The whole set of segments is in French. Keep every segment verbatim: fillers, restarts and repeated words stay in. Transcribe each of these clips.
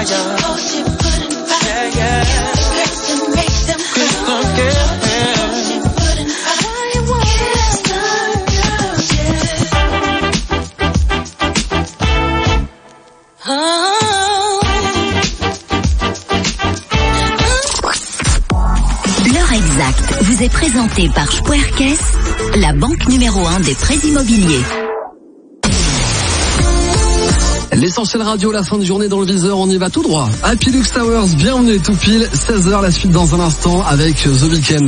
Vous est présenté par Spuerkes, la banque numéro un des prêts immobiliers. L'essentiel radio, la fin de journée dans le viseur, on y va tout droit. Happy Lux Towers, bienvenue tout pile, seize heures, la suite dans un instant avec The Weeknd.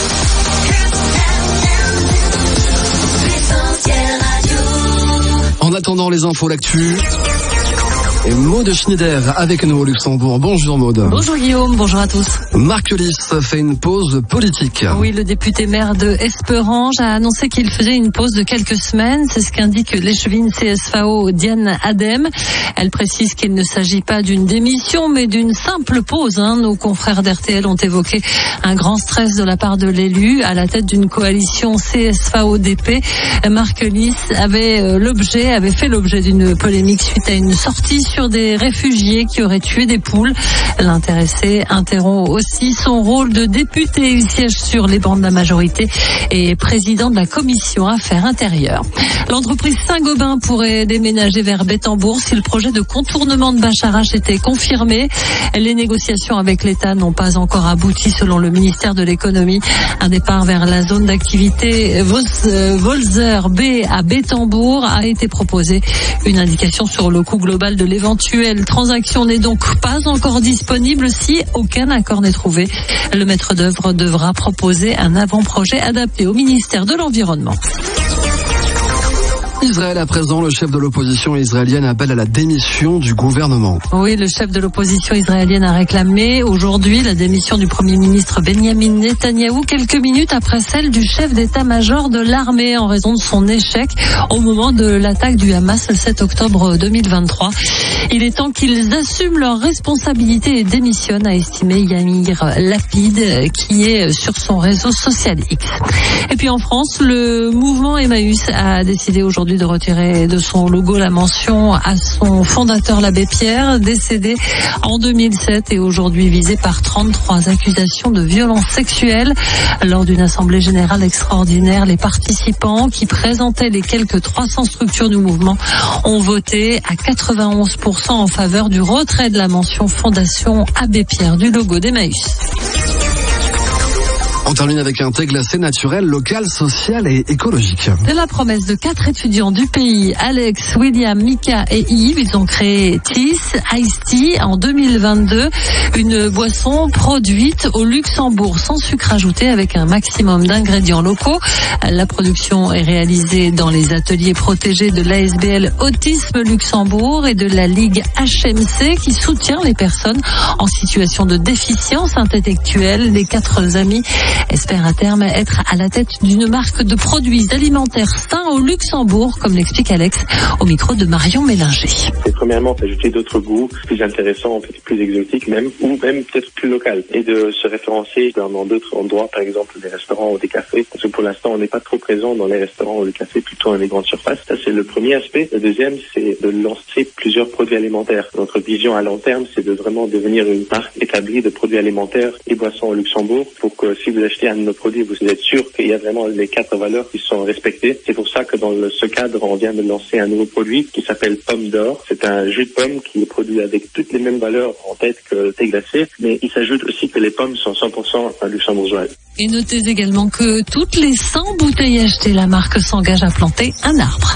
En attendant les infos, l'actu. Et Maud Schneider avec nous au Luxembourg. Bonjour Maud. Bonjour Guillaume, bonjour à tous. Marc Lys fait une pause politique. Oui, le député maire de Esperange a annoncé qu'il faisait une pause de quelques semaines. C'est ce qu'indique l'échevine C S V A O Diane Adem. Elle précise qu'il ne s'agit pas d'une démission, mais d'une simple pause. Hein. Nos confrères d'R T L ont évoqué un grand stress de la part de l'élu à la tête d'une coalition C S V A O D P. Marc Lys avait l'objet, avait fait l'objet d'une polémique suite à une sortie sur des réfugiés qui auraient tué des poules. L'intéressé interrompt aussi son rôle de député. Il siège sur les bancs de la majorité et est président de la commission affaires intérieures. L'entreprise Saint-Gobain pourrait déménager vers Bettembourg si le projet de contournement de Bacharach était confirmé. Les négociations avec l'État n'ont pas encore abouti selon le ministère de l'économie. Un départ vers la zone d'activité Volzer B à Bettembourg a été proposé. Une indication sur le coût global de l'événement. L'éventuelle transaction n'est donc pas encore disponible si aucun accord n'est trouvé. Le maître d'œuvre devra proposer un avant-projet adapté au ministère de l'Environnement. Israël à présent, le chef de l'opposition israélienne appelle à la démission du gouvernement. Oui, le chef de l'opposition israélienne a réclamé aujourd'hui la démission du Premier ministre Benjamin Netanyahou quelques minutes après celle du chef d'état-major de l'armée en raison de son échec au moment de l'attaque du Hamas le sept octobre deux mille vingt-trois. Il est temps qu'ils assument leurs responsabilités et démissionnent, a estimé Yair Lapid, qui est sur son réseau social X. Et puis en France, le mouvement Emmaüs a décidé aujourd'hui de retirer de son logo la mention à son fondateur, l'abbé Pierre, décédé en deux mille sept et aujourd'hui visé par trente-trois accusations de violences sexuelles. Lors d'une assemblée générale extraordinaire, les participants qui présentaient les quelques trois cents structures du mouvement ont voté à quatre-vingt-onze pour cent en faveur du retrait de la mention Fondation Abbé Pierre du logo d'Emmaüs. On termine avec un thé glacé naturel, local, social et écologique. C'est la promesse de quatre étudiants du pays, Alex, William, Mika et Yves. Ils ont créé Tis Ice Tea en deux mille vingt-deux, une boisson produite au Luxembourg sans sucre ajouté avec un maximum d'ingrédients locaux. La production est réalisée dans les ateliers protégés de l'A S B L Autisme Luxembourg et de la Ligue H M C qui soutient les personnes en situation de déficience intellectuelle. Les quatre amis espère à terme être à la tête d'une marque de produits alimentaires sains au Luxembourg, comme l'explique Alex au micro de Marion Mélinger. C'est premièrement d'ajouter d'autres goûts plus intéressants, peut-être plus exotiques même, ou même peut-être plus local, et de se référencer dans d'autres endroits, par exemple des restaurants ou des cafés, parce que pour l'instant on n'est pas trop présent dans les restaurants ou les cafés, plutôt dans les grandes surfaces. Ça c'est le premier aspect. Le deuxième, c'est de lancer plusieurs produits alimentaires. Notre vision à long terme, c'est de vraiment devenir une marque établie de produits alimentaires et boissons au Luxembourg, pour que si vous achetez un de nos produits, vous êtes sûr qu'il y a vraiment les quatre valeurs qui sont respectées. C'est pour ça que dans le, ce cadre, on vient de lancer un nouveau produit qui s'appelle Pomme d'Or. C'est un jus de pomme qui est produit avec toutes les mêmes valeurs en tête que le thé glacé, mais il s'ajoute aussi que les pommes sont cent pour cent luxembourgeoises. Et notez également que toutes les cent bouteilles achetées, la marque s'engage à planter un arbre.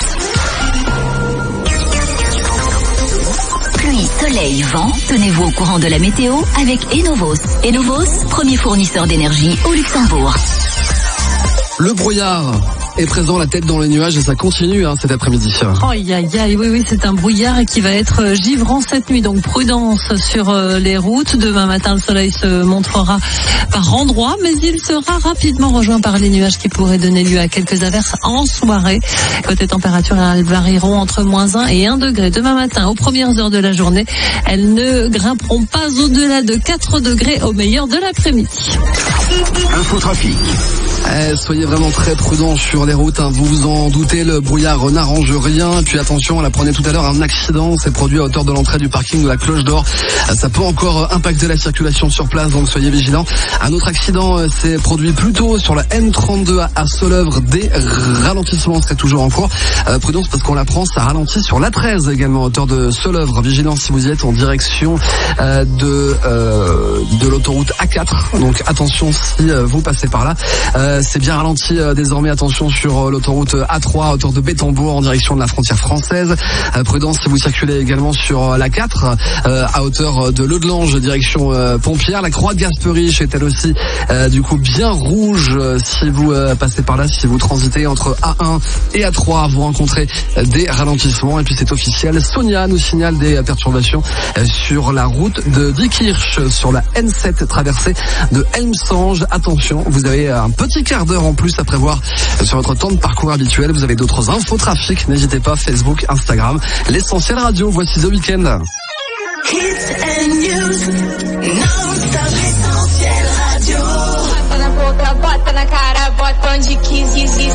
Pluie, soleil, vent, tenez-vous au courant de la météo avec Enovos. Enovos, premier fournisseur d'énergie au Luxembourg. Le brouillard est présent, la tête dans les nuages, et ça continue hein, cet après-midi. Oh, aïe, aïe, aïe, oui, oui, c'est un brouillard qui va être givrant cette nuit, donc prudence sur euh, les routes. Demain matin, le soleil se montrera par endroits, mais il sera rapidement rejoint par les nuages qui pourraient donner lieu à quelques averses en soirée. Côté température, elles varieront entre moins un et un degré. Demain matin, aux premières heures de la journée, elles ne grimperont pas au-delà de quatre degrés au meilleur de l'après-midi. Infotrafic Eh, soyez vraiment très prudents sur les routes, hein. Vous vous en doutez, le brouillard n'arrange rien. Puis attention, on l'apprenait tout à l'heure, un accident s'est produit à hauteur de l'entrée du parking de la Cloche d'Or. Ça peut encore impacter la circulation sur place, donc soyez vigilants. Un autre accident s'est produit plus tôt sur la N trente-deux à Soleuvre. Des ralentissements seraient toujours en cours. Euh, prudence parce qu'on l'apprend, ça ralentit sur l'A treize également à hauteur de Soleuvre. Vigilance si vous y êtes en direction euh, de euh, de l'autoroute A quatre. Donc attention si euh, vous passez par là. Euh, c'est bien ralenti euh, désormais. Attention sur euh, l'autoroute A trois à hauteur de Bétambourg en direction de la frontière française. Euh, prudence si vous circulez également sur euh, l'A quatre euh, à hauteur de Leu-de-Lange direction euh, Pompière. La Croix de Gasperich est elle aussi euh, du coup bien rouge euh, si vous euh, passez par là, si vous transitez entre A un et A trois, vous rencontrez euh, des ralentissements. Et puis c'est officiel, Sonia nous signale des euh, perturbations euh, sur la route de Diekirch, sur la N sept traversée de Elmsange. Attention, vous avez un petit quart d'heure en plus à prévoir euh, sur votre temps de parcours habituel. Vous avez d'autres infos trafic, n'hésitez pas, Facebook, Instagram, l'Essentiel Radio. Voici The Weeknd. Hits and news, non-stop Essentiel Radio. Bota na boca, bota na cara, bota onde quis, quis, quis,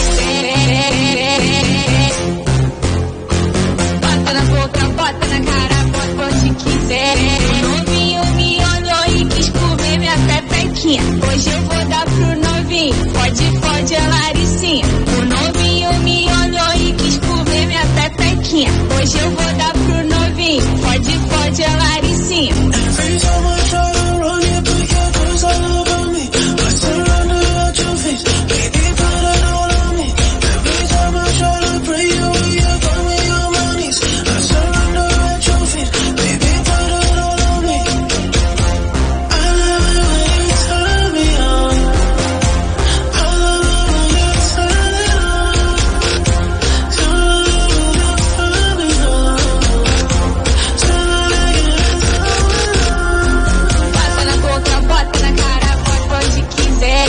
bota na boca, bota na cara, bota onde quiser. O novinho me olhou e quis comer minha pepequinha. Hoje eu vou dar pro novinho, pode, pode, é Laricinha. O novinho me olhou e quis comer minha pepequinha. Hoje eu vou dar pro novinho, pode, pode, é Laricinha. Every time I try to run, you put your clothes all over me. I surrender at your feet, baby, put it all on me. Every time I try to pray, you you got me on my knees. I surrender at your feet, baby, put it all on me. I love it when you turn me on. I love it when you turn it on. Turn it on, turn it on. Turn it on. Bota na boca, bota na cara, bota onde quiser.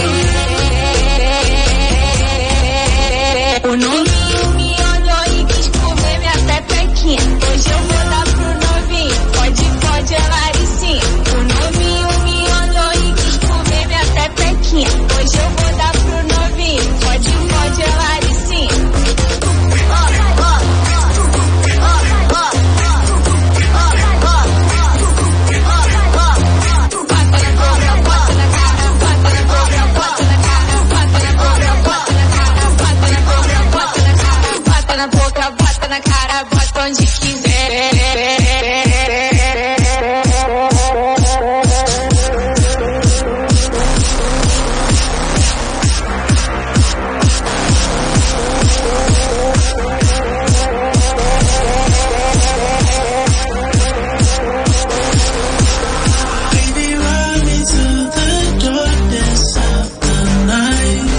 O novinho me olhou e quis comer minha pepequinha. Hoje eu vou dar pro novinho, pode, pode, é Laricinha. O novinho me olhou e quis comer minha pepequinha. Hoje eu vou dar pro novinho, pode, pode, é Laricinha. Bota na boca, bota na cara, bota onde quiser. Baby, ride me to the darkness of the night.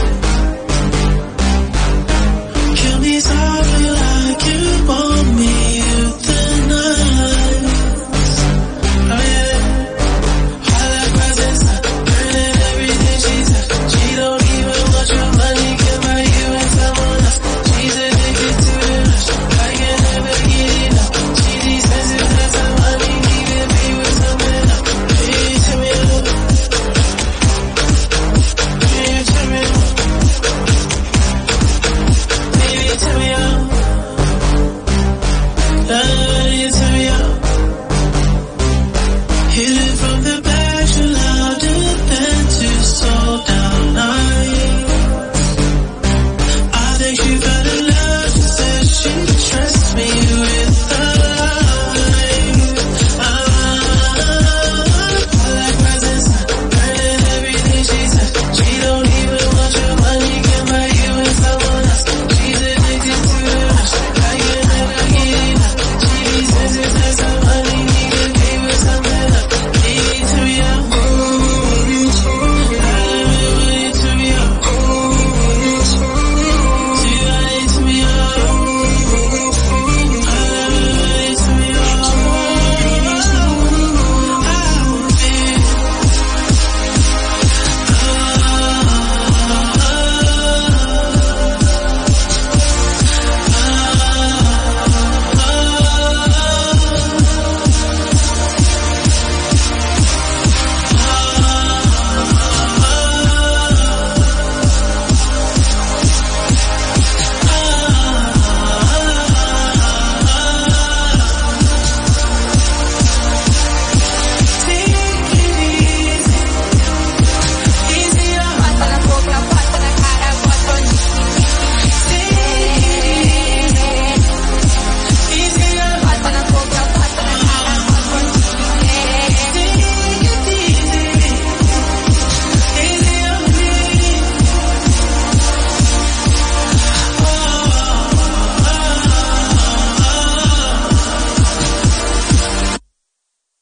Kill me softly like you want me to.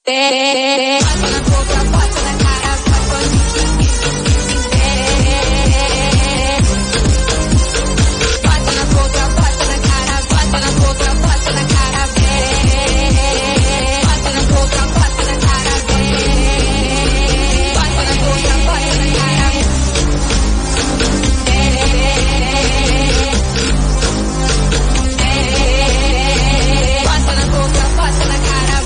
Bota na boca, bota na cara, pode bota na boca, bota na cara, bota na boca, bota na cara, bota na boca, bota na cara, bota na boca, bota na cara. Bota na boca, bota na cara,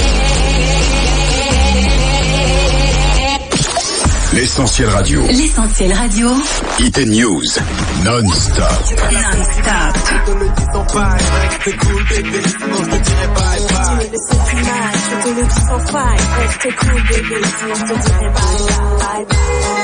L'essentiel radio. L'essentiel radio. Hit and News. Non-stop. Non-stop. Je te le dis sans faille, reste cool bébé, sinon je te dirai bye bye. Tu es le seul qui m'aille, je te le dis sans faille, reste cool bébé, sinon je te dirai bye bye bye.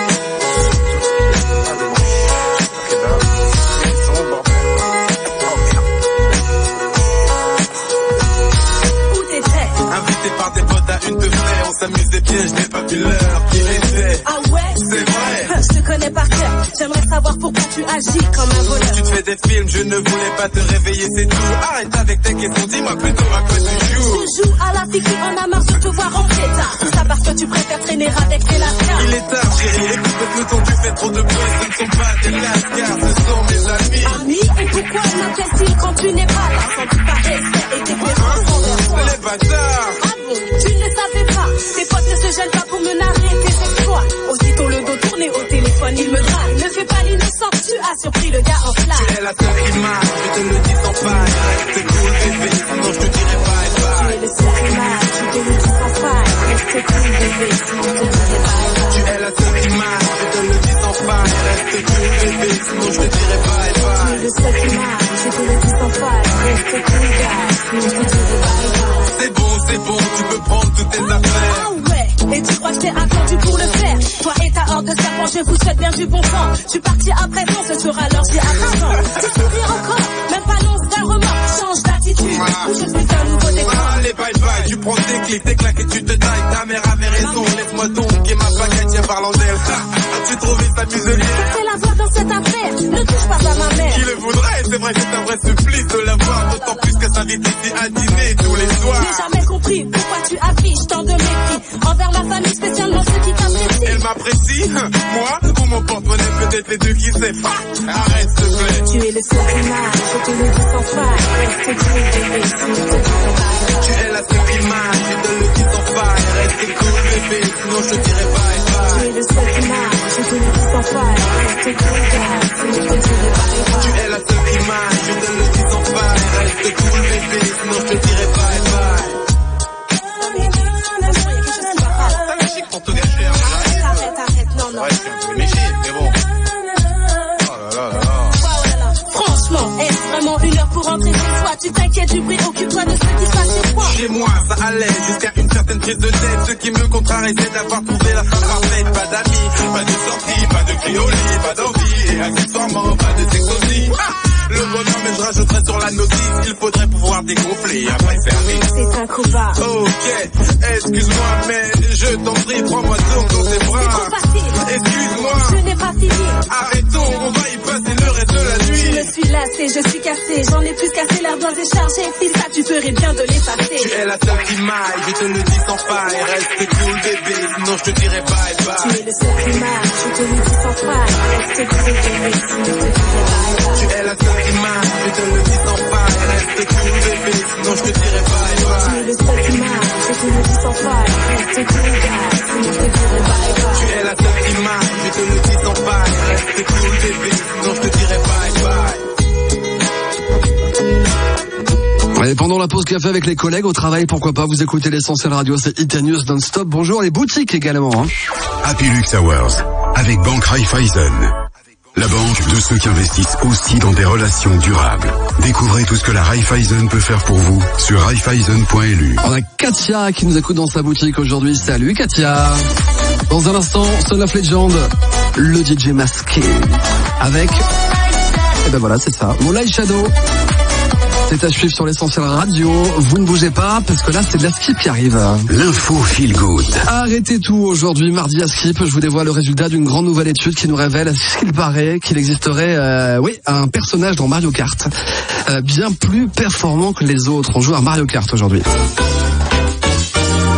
Où t'étais? Invité par des potes à une de frais, on s'amusait bien, je n'ai pas vu l'heure qu'il était. Ah ouais? C'est vrai. Je te connais par cœur, j'aimerais savoir pourquoi tu agis comme un voleur. Tu te fais des films, je ne voulais pas te réveiller, c'est tout. Arrête avec tes questions, dis-moi plutôt à quoi tu joues. Tu joues à la fille qui en a marre de te voir rentrer tard. C'est ça parce que tu préfères traîner avec tes lascars. Il est tard chérie, écoute le peloton, tu fais trop de bruit, ce ne sont pas des lascars, ce sont mes amis. Amis, et pourquoi m'appelle-t-il quand tu n'es pas là? Sans doute par respect et déférence envers toi. Les bâtards. Ah bon, tu ne savais pas. Tes potes ne se gênent pas pour me narrer tes exploits. Aussitôt le dos tourné au téléphone, il me drague. Ne fais pas l'innocent, tu as surpris le gars en flamme. Tu es la seule qui marche, je te le dis sans faille, reste cool bébé, sinon je te dirai bye Tu bye. es le seul qui marche, je te le dis sans faille. Reste cool bébé, sinon je te dirai bye bye. Tu es la seule qui marche, je te le dis sans faille, reste cool bébé, sinon je te dirai bye Tu es bye. le seul qui marche, je te le dis sans faille. Reste cool gars, sinon je te dirai bye bye. C'est bon, c'est bon, tu peux prendre toutes tes affaires. Ah ouais, et tu crois que je t'ai attendu pour le faire? Toi et ta horde de serpents, je vous souhaite bien du bon sang. Je suis parti à présent, ce sera l'heure, j'y attends. Tu souris encore, même pas l'once d'un remords. Change d'attitude, ou je suis un nouveau décor. Allez bye bye, tu prends tes clics, tes claques et tu te tailles. Ta mère avait raison, laisse-moi donc, et ma baguette, tiens parlant d'elle. As-tu trouvé sa muselière? Fais la voix dans cette affaire, ne touche pas à ma mère. Qui le voudrait? C'est vrai que c'est un vrai supplice de la voir, d'autant plus qu'elle s'invite ici à dîner tous les soirs. J'ai jamais compris pourquoi tu affiches tant de mépris envers ma famille, spécialement ceux qui t'apprécient. Elle m'apprécie, moi ou mon porte-monnaie, peut-être les deux qui sait. Arrête s'il te plaît. Tu es le seul qui marche, je te le dis sans faille. Reste cool bébé, sinon je te dirai bye bye. Tu es la seule qui marche, je te le dis sans faille. Reste cool bébé, sinon je te dirai bye Tu bye. es le seul qui marche, je te le dis sans faille. Reste cool gars, sinon je te dirai bye bye. Tu es la seule qui marche, je te le dis sans faille. Reste cool bébé, sinon je te dirai bye bye. Ça me chic pour te gâcher, hein. Arrête, arrête, arrête, non, non. Ouais, c'est un peu léger, mais bon. Oh là là là là. Oh là là. Franchement, est-ce vraiment une heure pour rentrer chez soi? Tu t'inquiètes du bruit, occupe-toi de ce qui se passe chez toi. Chez moi, ça allait jusqu'à une certaine prise de tête. Ce qui me contrarie, c'est d'avoir trouvé la femme parfaite. Pas d'amis, pas de sortie, pas de criolis, pas d'envie. Et accessoirement, pas de sexe aussi. Ah, le bonheur, mais je rajouterai sur la notice. Il faudrait pouvoir dégonfler après service. C'est un combat. Ok, excuse-moi, mais je t'en prie, prends-moi donc dans tes C'est trop bras. facile. Excuse-moi, Je n'ai pas fini. arrêtons, on va y passer le reste de la Je nuit. me suis lassée, je suis cassée. J'en ai plus cassé, l'air bien déchargé. Si ça, tu ferais bien de Tu l'effacer. es la seule qui maille, je te le dis sans faille. Reste cool bébé, sinon je te dirai bye Tu bye. es le seul qui marche, je te le dis sans faille. Reste cool bébé, sinon je te dirai bye bye. Tu es la seule qui marche, je te le dis sans faille. Reste cool bébé, sinon je te dirai bye Tu es bye. le seul qui marche, je te le dis sans faille. Reste cool gars, sinon je te dirai bye Tu bye. es la seule qui marche, je te le dis sans faille. Reste cool bébé, sinon je te dirai bye bye. Et pendant la pause café avec les collègues au travail, pourquoi pas, vous écoutez l'essentiel radio, c'est Hit and News non-stop. Bonjour les boutiques également. Hein. Happy Lux Hours avec Banque Raiffeisen. La banque de ceux qui investissent aussi dans des relations durables. Découvrez tout ce que la Raiffeisen peut faire pour vous sur raiffeisen point l u. On a Katia qui nous écoute dans sa boutique aujourd'hui. Salut Katia. Dans un instant, Son of Legend, le D J masqué. Avec, et ben voilà, c'est ça, Moonlight Shadow. C'est à suivre sur l'essentiel radio. Vous ne bougez pas parce que là c'est de la skip qui arrive. L'info feel good. Arrêtez tout aujourd'hui, mardi à Skip. Je vous dévoile le résultat d'une grande nouvelle étude qui nous révèle, ce qu'il paraît, qu'il existerait, euh, oui, un personnage dans Mario Kart euh, bien plus performant que les autres. On joue à Mario Kart aujourd'hui.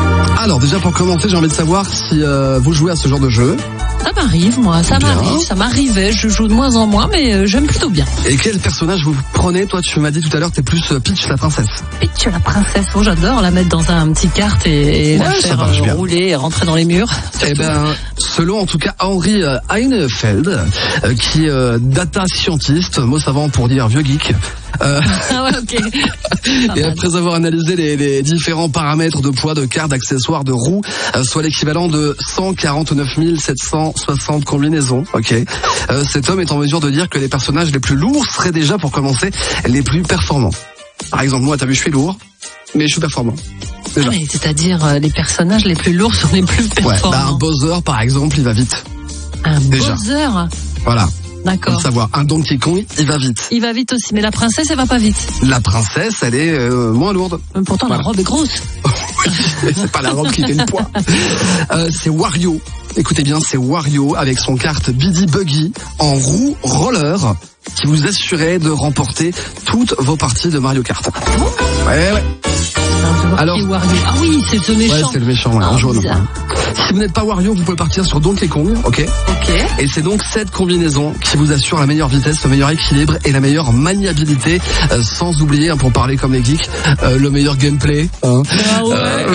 Alors déjà pour commencer, j'ai envie de savoir si euh, vous jouez à ce genre de jeu. Ça m'arrive, moi, ça Bien. m'arrive, ça m'arrivait, je joue de moins en moins, mais euh, j'aime plutôt bien. Et quel personnage vous prenez? Toi, tu m'as dit tout à l'heure, t'es plus euh, Peach la princesse. Peach la princesse, oh, j'adore la mettre dans un petit kart et, et Ouais, la ça faire marche euh, bien. rouler et rentrer dans les murs. Eh ben, selon en tout cas Henri euh, Heinefeld, euh, qui est euh, data scientist, mot savant pour dire vieux geek. Euh, Ah ouais, ok. et après avoir analysé les, les différents paramètres de poids, de quart, d'accessoires, de roues, euh, soit l'équivalent de cent quarante-neuf mille sept cent soixante combinaisons, ok. Euh, cet homme est en mesure de dire que les personnages les plus lourds seraient déjà, pour commencer, les plus performants. Par exemple, moi, t'as vu, je suis lourd, mais je suis performant. Déjà. Ah, mais c'est-à-dire euh, les personnages les plus lourds sont les plus Ouais, performants. bah un Bowser, par exemple, il va vite. Un déjà. Bowser. Voilà. D'accord. Faut savoir, un Donkey Kong, il va vite. Il va vite aussi, mais la princesse, elle va pas vite. La princesse, elle est euh, moins lourde. Pourtant, Voilà. la robe est grosse. Mais c'est pas la robe qui fait le poids. Euh, c'est Wario. Écoutez bien, c'est Wario avec son kart Biddy Buggy en roue roller qui vous assurait de remporter toutes vos parties de Mario Kart. Ouais, ouais. Alors- Alors, Wario. Ah oui, c'est ce méchant. Ouais, c'est le méchant, ouais, Ah, en jaune. bizarre. Si vous n'êtes pas Wario, vous pouvez partir sur Donkey Kong, ok? Ok. Et c'est donc cette combinaison qui vous assure la meilleure vitesse, le meilleur équilibre et la meilleure maniabilité, euh, sans oublier, hein, pour parler comme les geeks, euh, le meilleur gameplay, hein, Ah ouais. euh,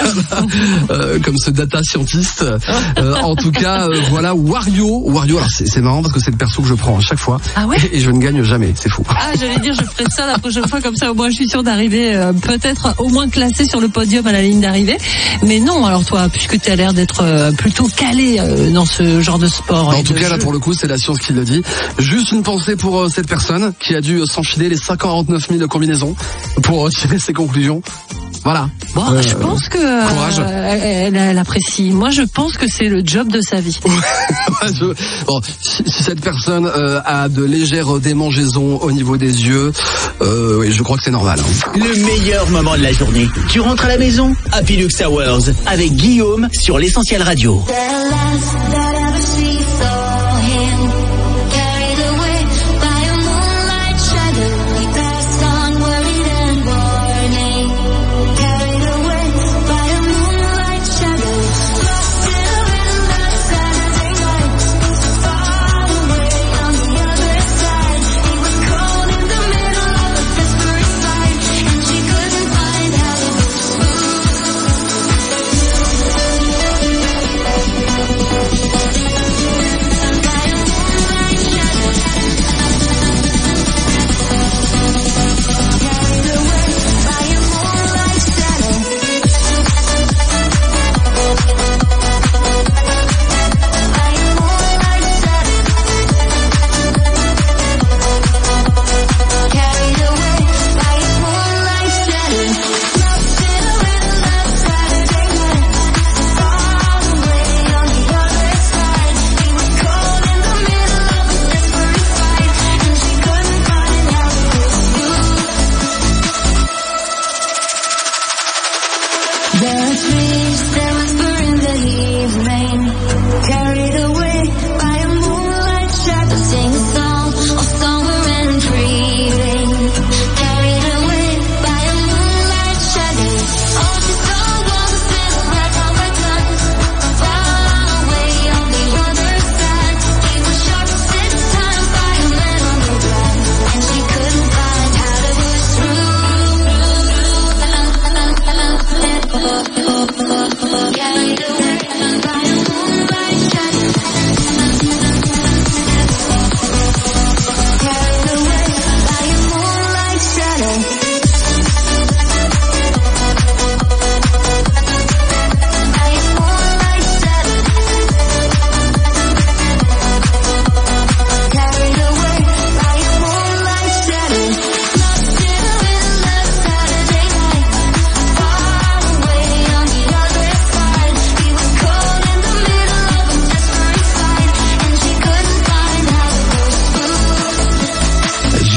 euh, comme ce data scientist. Euh, en tout cas, euh, voilà Wario. Wario, alors c'est, c'est marrant parce que c'est le perso que je prends à chaque fois. Ah ouais. Et je ne gagne jamais, c'est fou. Ah, j'allais dire, je ferai ça la prochaine fois, comme ça, au moins, je suis sûre d'arriver, euh, peut-être au moins classé sur le podium à la ligne d'arrivée. Mais non, alors toi, puisque tu as l'air d'être euh, plutôt calé euh, dans ce genre de sport. En et tout de cas, là, jeu. pour le coup, c'est la science qui le dit. Juste une pensée pour euh, cette personne qui a dû euh, s'enfiler les cinq cent quarante-neuf mille combinaisons pour euh, tirer ses conclusions. Voilà. Bon, Euh, je pense que euh, courage. elle, elle- elle apprécie. Moi, je pense que c'est le job de sa vie. Je- bon, si, si cette personne euh, a de légères démangeaisons au niveau des yeux, euh, oui, je crois que c'est normal. Hein. Le meilleur moment de la journée. Tu rentres à la maison? Happy Lux Hours avec Guillaume sur l'Essentiel Radio.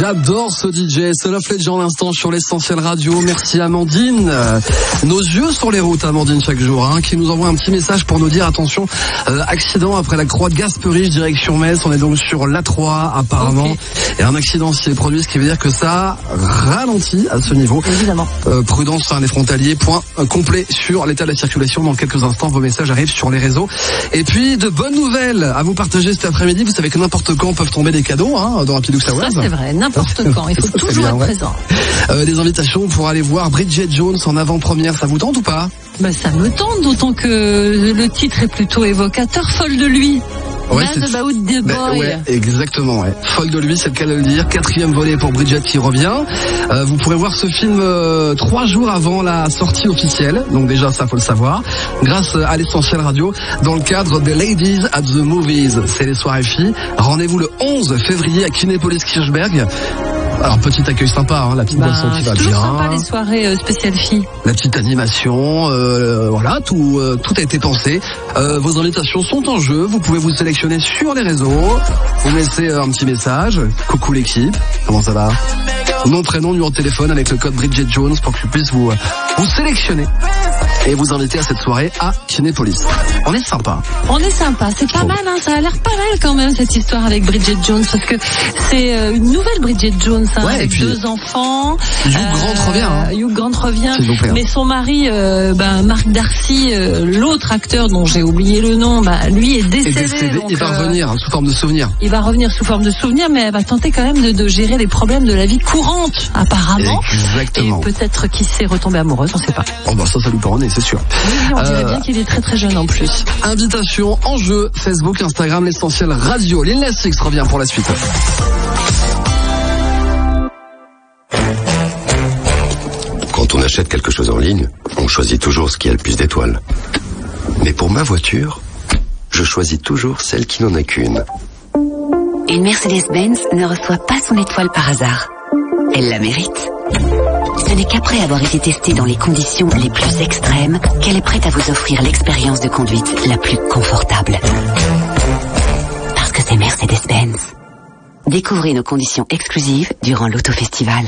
J'adore ce D J, c'est Love Legend l'instant sur l'Essentiel Radio. Merci Amandine. Euh, nos yeux sur les routes, Amandine, chaque jour, hein, qui nous envoie un petit message pour nous dire attention, euh, accident après la croix de Gasperich, direction Metz. On est donc sur l'A trois apparemment. Okay. Et un accident s'y est produit, ce qui veut dire que ça ralentit à ce niveau. Évidemment. Euh, prudence, hein, les frontaliers. Point euh, complet sur l'état de la circulation. Dans quelques instants, vos messages arrivent sur les réseaux. Et puis de bonnes nouvelles à vous partager cet après-midi. Vous savez que n'importe quand peuvent tomber des cadeaux, hein, dans Rapidux Hours. Ça c'est vrai, n'importe quand. Il faut toujours bien, être ouais. présent. Euh, des invitations pour aller voir Bridget Jones en avant-première. Ça vous tente ou pas? Ben, ça me tente, d'autant que le titre est plutôt évocateur. Folle de lui. Ouais, Mad about the boy. Ben, ouais, exactement, ouais. Folle de lui, c'est le cas de le dire. Quatrième volet pour Bridget qui revient. Euh, vous pourrez voir ce film euh, trois jours avant la sortie officielle. Donc déjà, ça faut le savoir. Grâce à l'Essentiel Radio, dans le cadre des Ladies at the Movies. C'est les soirées filles. Rendez-vous le onze février à Kinépolis-Kirchberg. Alors petit accueil sympa, hein, la petite bah, boisson qui va bien. C'est toujours sympa les soirées euh, spéciales filles. La petite animation, euh, voilà, tout, euh, tout a été pensé. Euh, vos invitations sont en jeu. Vous pouvez vous sélectionner sur les réseaux. Vous laissez euh, un petit message. Coucou l'équipe, comment ça va? Nom, prénom, numéro de téléphone avec le code Bridget Jones pour que je puisse vous, vous sélectionner et vous inviter à cette soirée à Kinépolis. On est sympa. On est sympa, c'est pas oh. mal, hein, ça a l'air pas mal quand même cette histoire avec Bridget Jones, parce que c'est euh, une nouvelle Bridget Jones, hein, ouais, avec puis, deux enfants. Hugh euh, Grant revient. Hein. Hugh Grant revient, plaît, mais son mari, euh, ben, Mark Darcy, euh, l'autre acteur dont j'ai oublié le nom, ben, lui est décédé. décédé donc, il va euh, revenir sous forme de souvenir. Il va revenir sous forme de souvenir, mais elle va tenter quand même de, de gérer les problèmes de la vie courante, apparemment. Exactement. Et peut-être qu'il s'est retombé amoureuse, on sait pas. Oh bah ça, ça lui pardonne, c'est sûr. Oui, on dirait euh, bien qu'il est très très jeune en plus. Invitation en jeu, Facebook, Instagram, l'Essentiel Radio. Lil Nas X revient pour la suite. Quand on achète quelque chose en ligne, on choisit toujours ce qui a le plus d'étoiles. Mais pour ma voiture, je choisis toujours celle qui n'en a qu'une. Une Mercedes-Benz ne reçoit pas son étoile par hasard. Elle la mérite. Ce n'est qu'après avoir été testée dans les conditions les plus extrêmes qu'elle est prête à vous offrir l'expérience de conduite la plus confortable. Parce que c'est Mercedes-Benz. Découvrez nos conditions exclusives durant l'Autofestival.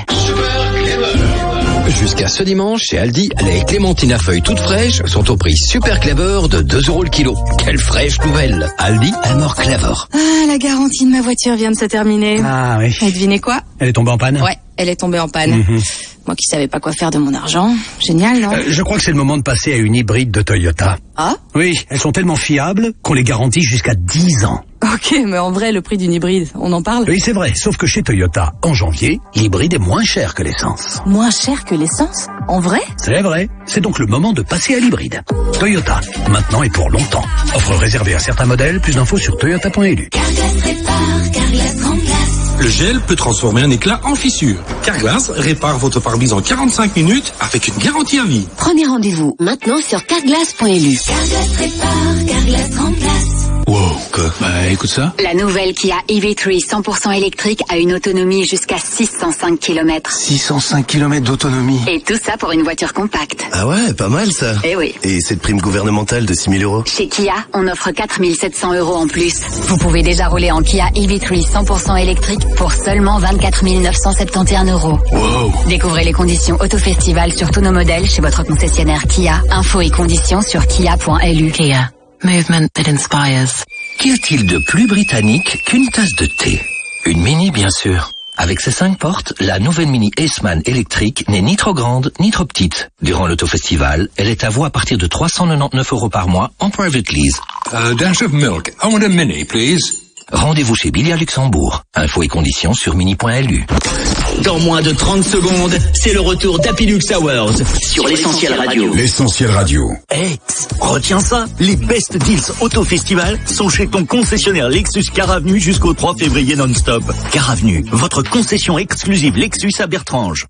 Jusqu'à ce dimanche, chez Aldi, les clémentines à feuilles toutes fraîches sont au prix super clever de deux euros le kilo. Quelle fraîche nouvelle! Aldi, Amor Clever. Ah, la garantie de ma voiture vient de se terminer. Ah oui. Et devinez quoi? Elle est tombée en panne? Ouais, elle est tombée en panne. Mm-hmm. Moi qui savais pas quoi faire de mon argent. Génial, non? euh, Je crois que c'est le moment de passer à une hybride de Toyota. Ah? Oui, elles sont tellement fiables qu'on les garantit jusqu'à dix ans. Ok, mais en vrai, le prix d'une hybride, on en parle? Oui, c'est vrai, sauf que chez Toyota, en janvier, l'hybride est moins cher que l'essence. Moins cher que l'essence? En vrai? C'est vrai, c'est donc le moment de passer à l'hybride. Toyota, maintenant et pour longtemps. Offre réservée à certains modèles, plus d'infos sur toyota point l u. Carglass répare, Carglass remplace. Le gel peut transformer un éclat en fissure. Carglass répare votre pare-brise en quarante-cinq minutes avec une garantie à vie. Prenez rendez-vous maintenant sur carglass point l u. Carglass répare, Carglass remplace. Wow, quoi? Bah, écoute ça. La nouvelle Kia E V trois cent pour cent électrique a une autonomie jusqu'à six cent cinq kilomètres. six cent cinq kilomètres d'autonomie. Et tout ça pour une voiture compacte. Ah ouais, pas mal ça. Eh oui. Et cette prime gouvernementale de six mille euros? Chez Kia, on offre quatre mille sept cents euros en plus. Vous pouvez déjà rouler en Kia E V trois cent pour cent électrique pour seulement vingt-quatre mille neuf cent soixante et onze euros. Wow. Découvrez les conditions Autofestival sur tous nos modèles chez votre concessionnaire Kia. Infos et conditions sur kia point l u. Kia. Movement that inspires. Qu'y a-t-il de plus britannique qu'une tasse de thé? Une Mini, bien sûr. Avec ses cinq portes, la nouvelle Mini Aceman électrique n'est ni trop grande, ni trop petite. Durant l'Autofestival, elle est à vous à partir de trois cent quatre-vingt-dix-neuf euros par mois en private lease. A dash of milk. I want a Mini, please. Rendez-vous chez Billy à Luxembourg. Infos et conditions sur mini point l u. Dans moins de trente secondes, c'est le retour d'Happy Lux Hours sur l'Essentiel Radio. L'Essentiel Radio. Hey, retiens ça, les best deals Auto Festival sont chez ton concessionnaire Lexus Car Avenue jusqu'au trois février non-stop. Car Avenue, votre concession exclusive Lexus à Bertrange.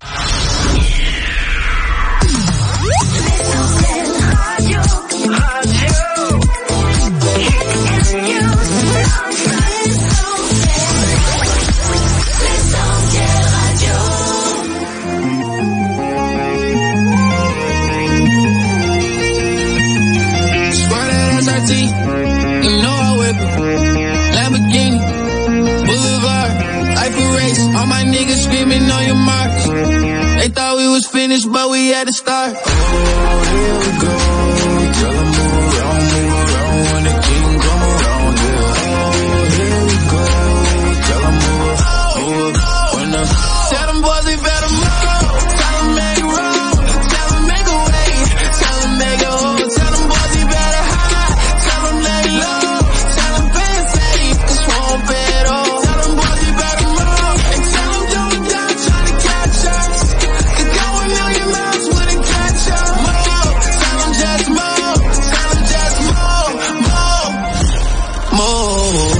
Lamborghini, Boulevard, Eiffel Race, all my niggas finish, but we had to start. Oh, here we go. Tell them move around, move around when the king come around. Yeah. Oh, here we go. Tell them move, move when the. Tell them boys they better move. Tell them make it roll. Tell them make a way. Tell them make it hold. Tell them boys they better hide. Tell them lay low. Tell them pay it safe, cause we won't pay it all. Tell them boys they better move. And tell them don't die trying to catch us. Could go a million miles, wouldn't catch up. Move. Tell them just move. Tell them just move. Move. Move.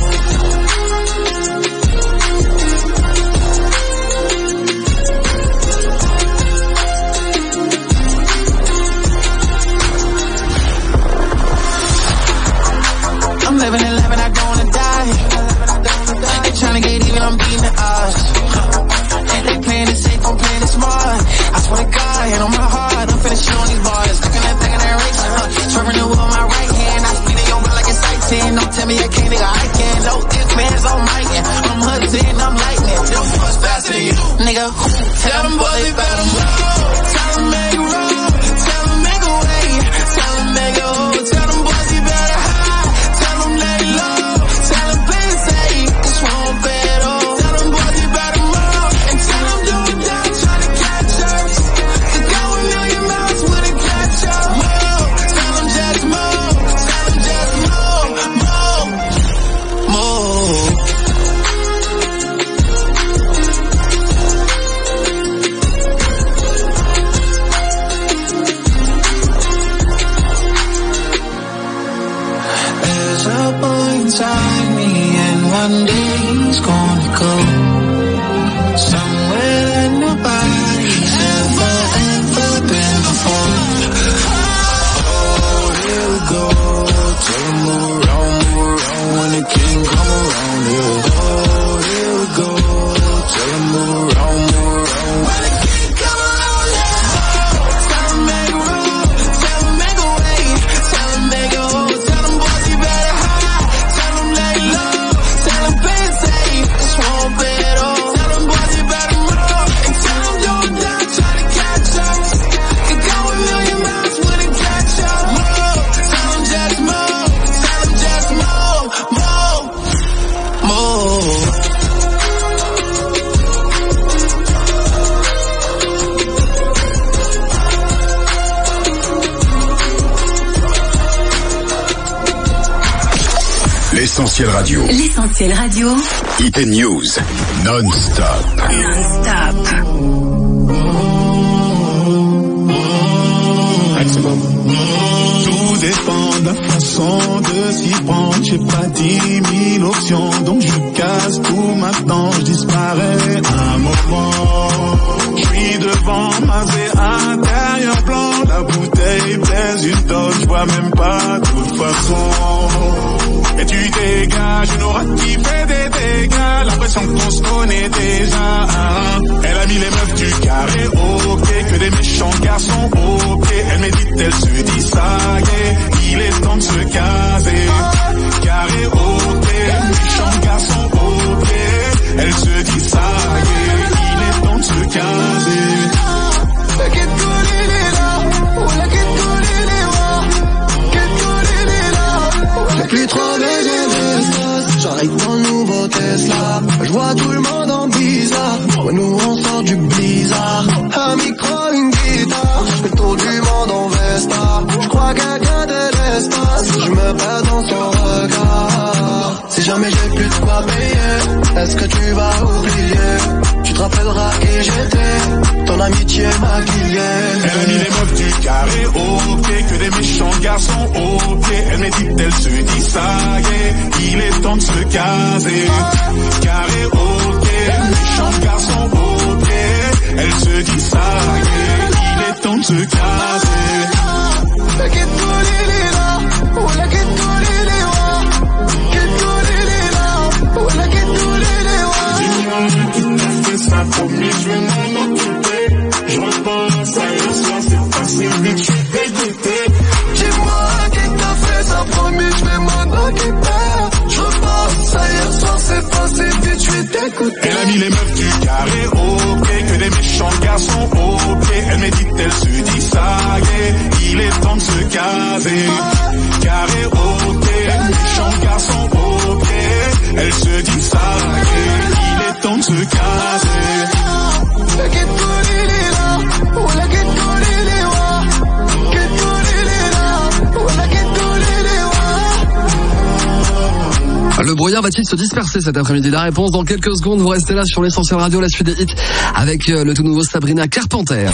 I'm living and living, I gonna die. They tryna get even, I'm beating the odds. They playing it safe, I'm playing it smart. I swear to God, hand on my heart, I'm finna shoot on these bars. Looking at thinking that race, huh? Swerving the wheel with my right hand, I spin it over like a sightseeing. Don't tell me I can't, nigga, I can. No, this man's on my end. I'm Hudson, I'm lightning. Them boys faster than you, nigga. Tell them boys they better move. Tell them make it roll. Tell them make a way. Tell them make it hold. Tell them boys they better hide. Tell them lay low. Tell them play it safe, cause we won't pay it all. Tell them boys they better move. And tell them don't die trying to catch us. Could go a million miles, wouldn't catch up. Move. Tell them just move. Tell them just move. Move. Move. There's a boy inside me, and one day he's gonna go somewhere that nobody's ever, ever been before. Oh, here we go. Tell him move around, move around when the king come around. Yeah. Oh, here we go. Tell him move around, move around when the king come around. Yeah. Tell him make it roll. Tell him make a way. Tell him make it hold. Tell them boys they better hide. Tell them lay low. Tell them pay it safe, cause we won't pay it all. Tell them boys they better move. And tell them don't die trying to catch us. Could go a million miles, wouldn't catch up. Move. Tell them just move. Tell them just move. Move. Move. L'essentiel radio. L'essentiel radio. Hit and News. Non-stop. Non-stop. Tout dépend de la façon de s'y prendre. J'ai pas dix mille options, donc je casse tout maintenant. Je disparais un moment. Je suis devant Mazé, intérieur blanc. La bouteille pèse une tonne, je vois même pas de toute façon. Et tu dégages une aura qui fait des dégâts. L'impression qu'on se connaît déjà. Elle a mis les meufs du carré, ok. Que des méchants garçons, ok. Elle médite, elle se dit ça, yeah. Il est temps de se caser. Carré, ok. Méchants garçons, ok. Elle se dit ça, yeah. Il est temps de se caser. J'ai plus trop besoin d'espace. J'arrive dans le nouveau Tesla. Je vois tout le monde en bizarre. Ouais, nous on sort du blizzard. Un micro, une guitare. Je fais le tour du monde en Vespa. Je crois quelqu'un de l'espace. Je me perds dans son regard. Si jamais j'ai plus de quoi payer, est-ce que tu vas oublier? Tu te rappelleras qui j'étais. Ton amitié m'a guillé. Elle a mis les meufs du carré, ok. Que des méchants garçons, ok. Elle médite, elle se dit ça, yeah. Il est temps de se caser. Carré, ok. Méchants garçons, ok. Elle se dit ça, yeah. Il est temps de se caser. Ça promis, je vais m'en occuper. Je repense à hier soir, c'est passé vite, je suis dégoûté. Dis-moi qui t'a fait ça, promis, je vais m'en occuper. Je repense à hier soir, c'est passé vite, je suis dégoûté. Elle a mis les meufs du carré, ok. Que des méchants garçons, ok. Elle médite, se dit ça y est, il est temps de se caser. Carré ok, méchant garçon ok, elle se dit ça y est, il est temps de se caser. Le brouillard va-t-il se disperser cet après-midi? La réponse dans quelques secondes. Vous restez là sur l'Essentiel Radio, la suite des hits avec le tout nouveau Sabrina Carpenter.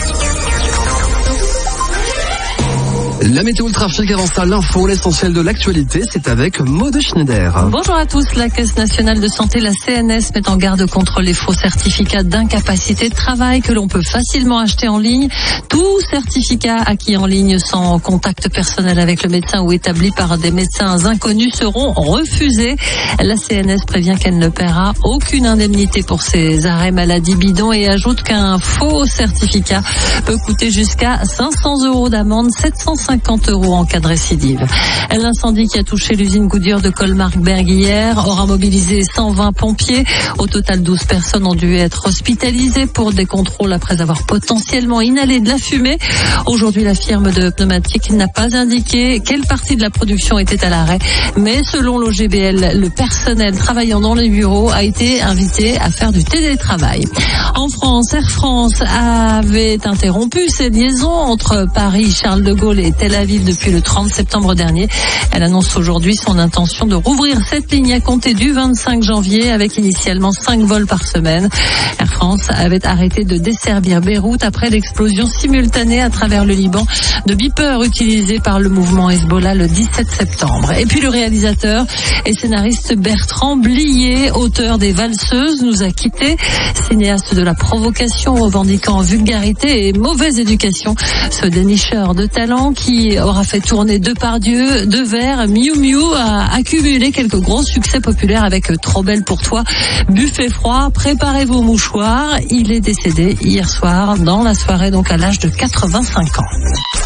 La météo, le trafic, avant ça, l'info, l'essentiel de l'actualité, c'est avec Maud Schneider. Bonjour à tous. La Caisse nationale de santé, la C N S, met en garde contre les faux certificats d'incapacité de travail que l'on peut facilement acheter en ligne. Tout certificat acquis en ligne sans contact personnel avec le médecin ou établi par des médecins inconnus seront refusés. La C N S prévient qu'elle ne paiera aucune indemnité pour ces arrêts maladie bidons et ajoute qu'un faux certificat peut coûter jusqu'à cinq cents euros d'amende, sept cent cinquante euros en cas de récidive. L'incendie qui a touché l'usine Goodyear de Colmarberg hier aura mobilisé cent vingt pompiers. Au total, douze personnes ont dû être hospitalisées pour des contrôles après avoir potentiellement inhalé de la fumée. Aujourd'hui, la firme de pneumatiques n'a pas indiqué quelle partie de la production était à l'arrêt, mais selon l'O G B L, le personnel travaillant dans les bureaux a été invité à faire du télétravail. En France, Air France avait interrompu ses liaisons entre Paris, Charles de Gaulle et Tel Aviv depuis le trente septembre dernier. Elle annonce aujourd'hui son intention de rouvrir cette ligne à compter du vingt-cinq janvier avec initialement cinq vols par semaine. Air France avait arrêté de desservir Beyrouth après l'explosion simultanée à travers le Liban de beepers utilisés par le mouvement Hezbollah le dix-sept septembre. Et puis le réalisateur et scénariste Bertrand Blier, auteur des Valseuses, nous a quittés. Cinéaste de la provocation, revendiquant vulgarité et mauvaise éducation, ce dénicheur de talent qui aura fait tourner Depardieu, Devers, Miu Miu, a accumulé quelques gros succès populaires avec Trop belle pour toi, Buffet froid, Préparez vos mouchoirs. Il est décédé hier soir dans la soirée, donc à l'âge de quatre-vingt-cinq ans.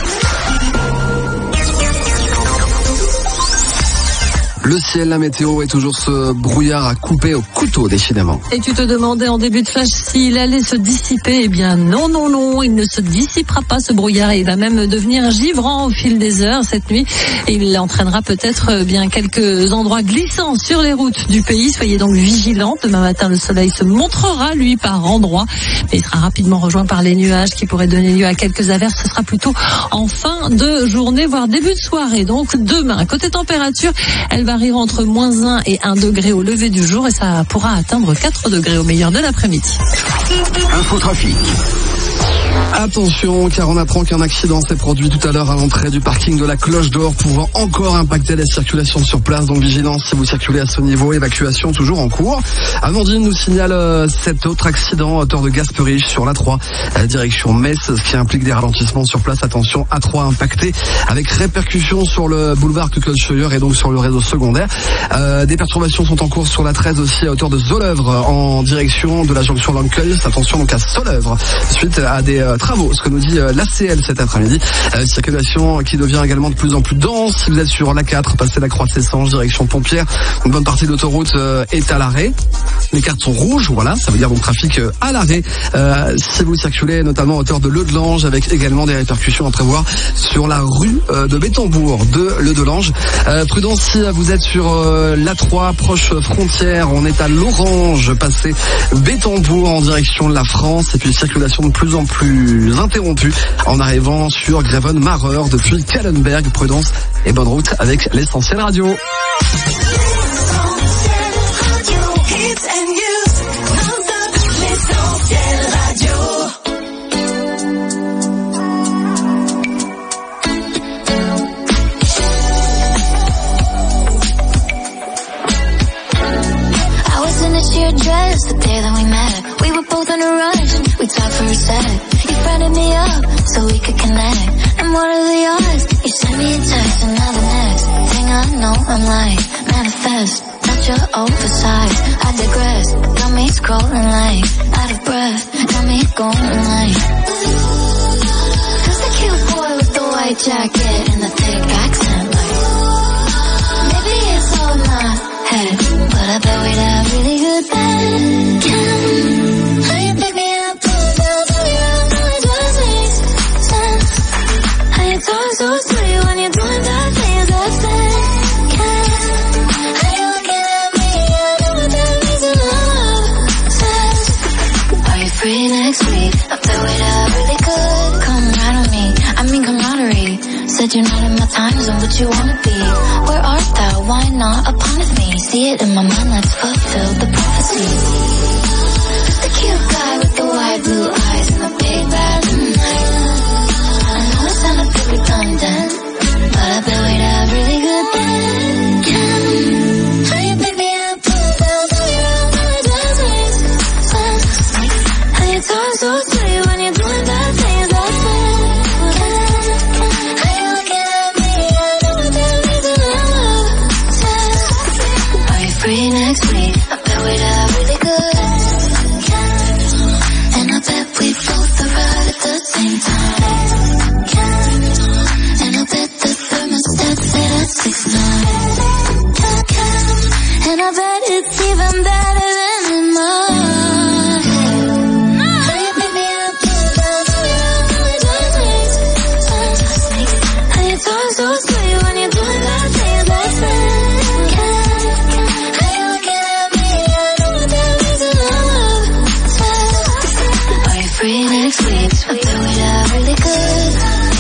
Le ciel, la météo et toujours ce brouillard à couper au couteau, décidément. Et tu te demandais en début de flash s'il allait se dissiper. Eh bien non, non, non, il ne se dissipera pas ce brouillard. Il va même devenir givrant au fil des heures cette nuit. Et il entraînera peut-être bien quelques endroits glissants sur les routes du pays. Soyez donc vigilants. Demain matin, le soleil se montrera, lui, par endroits. Mais il sera rapidement rejoint par les nuages qui pourraient donner lieu à quelques averses. Ce sera plutôt en fin de journée, voire début de soirée. Donc demain, côté température, elle va entre moins un et un degré au lever du jour et ça pourra atteindre quatre degrés au meilleur de l'après-midi. Infotrafic. Attention, car on apprend qu'un accident s'est produit tout à l'heure à l'entrée du parking de la Cloche d'Or, pouvant encore impacter la circulation sur place. Donc vigilance si vous circulez à ce niveau, évacuation toujours en cours. Amandine nous signale euh, cet autre accident à hauteur de Gasperich sur l'A trois, à la direction Metz, ce qui implique des ralentissements sur place. Attention, A trois impacté avec répercussions sur le boulevard Claude-Scheuer et donc sur le réseau secondaire. Euh, des perturbations sont en cours sur l'A treize aussi à hauteur de Zolèvre en direction de la jonction Lanqueuil. Attention donc à Solèvre suite à des euh, travaux, ce que nous dit euh, l'A C L cet après-midi. Euh, circulation qui devient également de plus en plus dense. Si vous êtes sur l'A quatre, passez la Croix-Cessange, direction Pompière, une bonne partie de l'autoroute euh, est à l'arrêt. Les cartes sont rouges, voilà, ça veut dire donc trafic euh, à l'arrêt. Euh, si vous circulez notamment à hauteur de Leu-de-Lange, avec également des répercussions à prévoir sur la rue euh, de Bétambourg de Leu-de-Lange. Euh, prudence si vous êtes sur euh, l'A trois, proche frontière, on est à l'Orange, passé Bétambourg en direction de la France, et puis circulation de plus en plus interrompue en arrivant sur Greven-Mareur depuis Kallenberg. Prudence et bonne route avec l'Essentiel Radio. Dress the day that we met, we were both in a rush. We talked for a sec. You friended me up so we could connect. And what are the odds? You sent me a text and now the next thing I know, I'm like manifest. Not your oversized. I digress. Got me scrolling like out of breath. Got me going like. Who's the cute boy with the white jacket and the thick accent? Like maybe it's all in my head, but I bet we'd have really good then. Can how you pick me up, pull down, pull you out, always was waste. so sweet when you're doing the things that say, yeah. How you looking at me? I know what that means in love says. Are you free next week? I bet we'd have really good camaraderie. I mean camaraderie. Said you're not in my time zone, but you wanna be. Where art thou? Why not upon me? See it in my mind, let's fulfill the prophecy. The cute guy with the wide blue eyes and the big bad night. I know it sounds a bit redundant, but I bet we'd have really good then. Yeah. How you pick me up, put it down, throw you around, all it does is sense. How you talk so sweet when you're doing bad things like that. How you looking at me? I know what that means in love says. Are you free next week? I bet we'd have really good. And I bet we both arrive at the same time. And I bet the thermostat set at six nine. And I bet it's even better than in mine. How you pick me up, put it down, throw you around, all it does is sense. How you talk so sweet when you're doing that things like that. How you looking at me? I know what that means in love says. Are you free next week? I bet we'd have really good.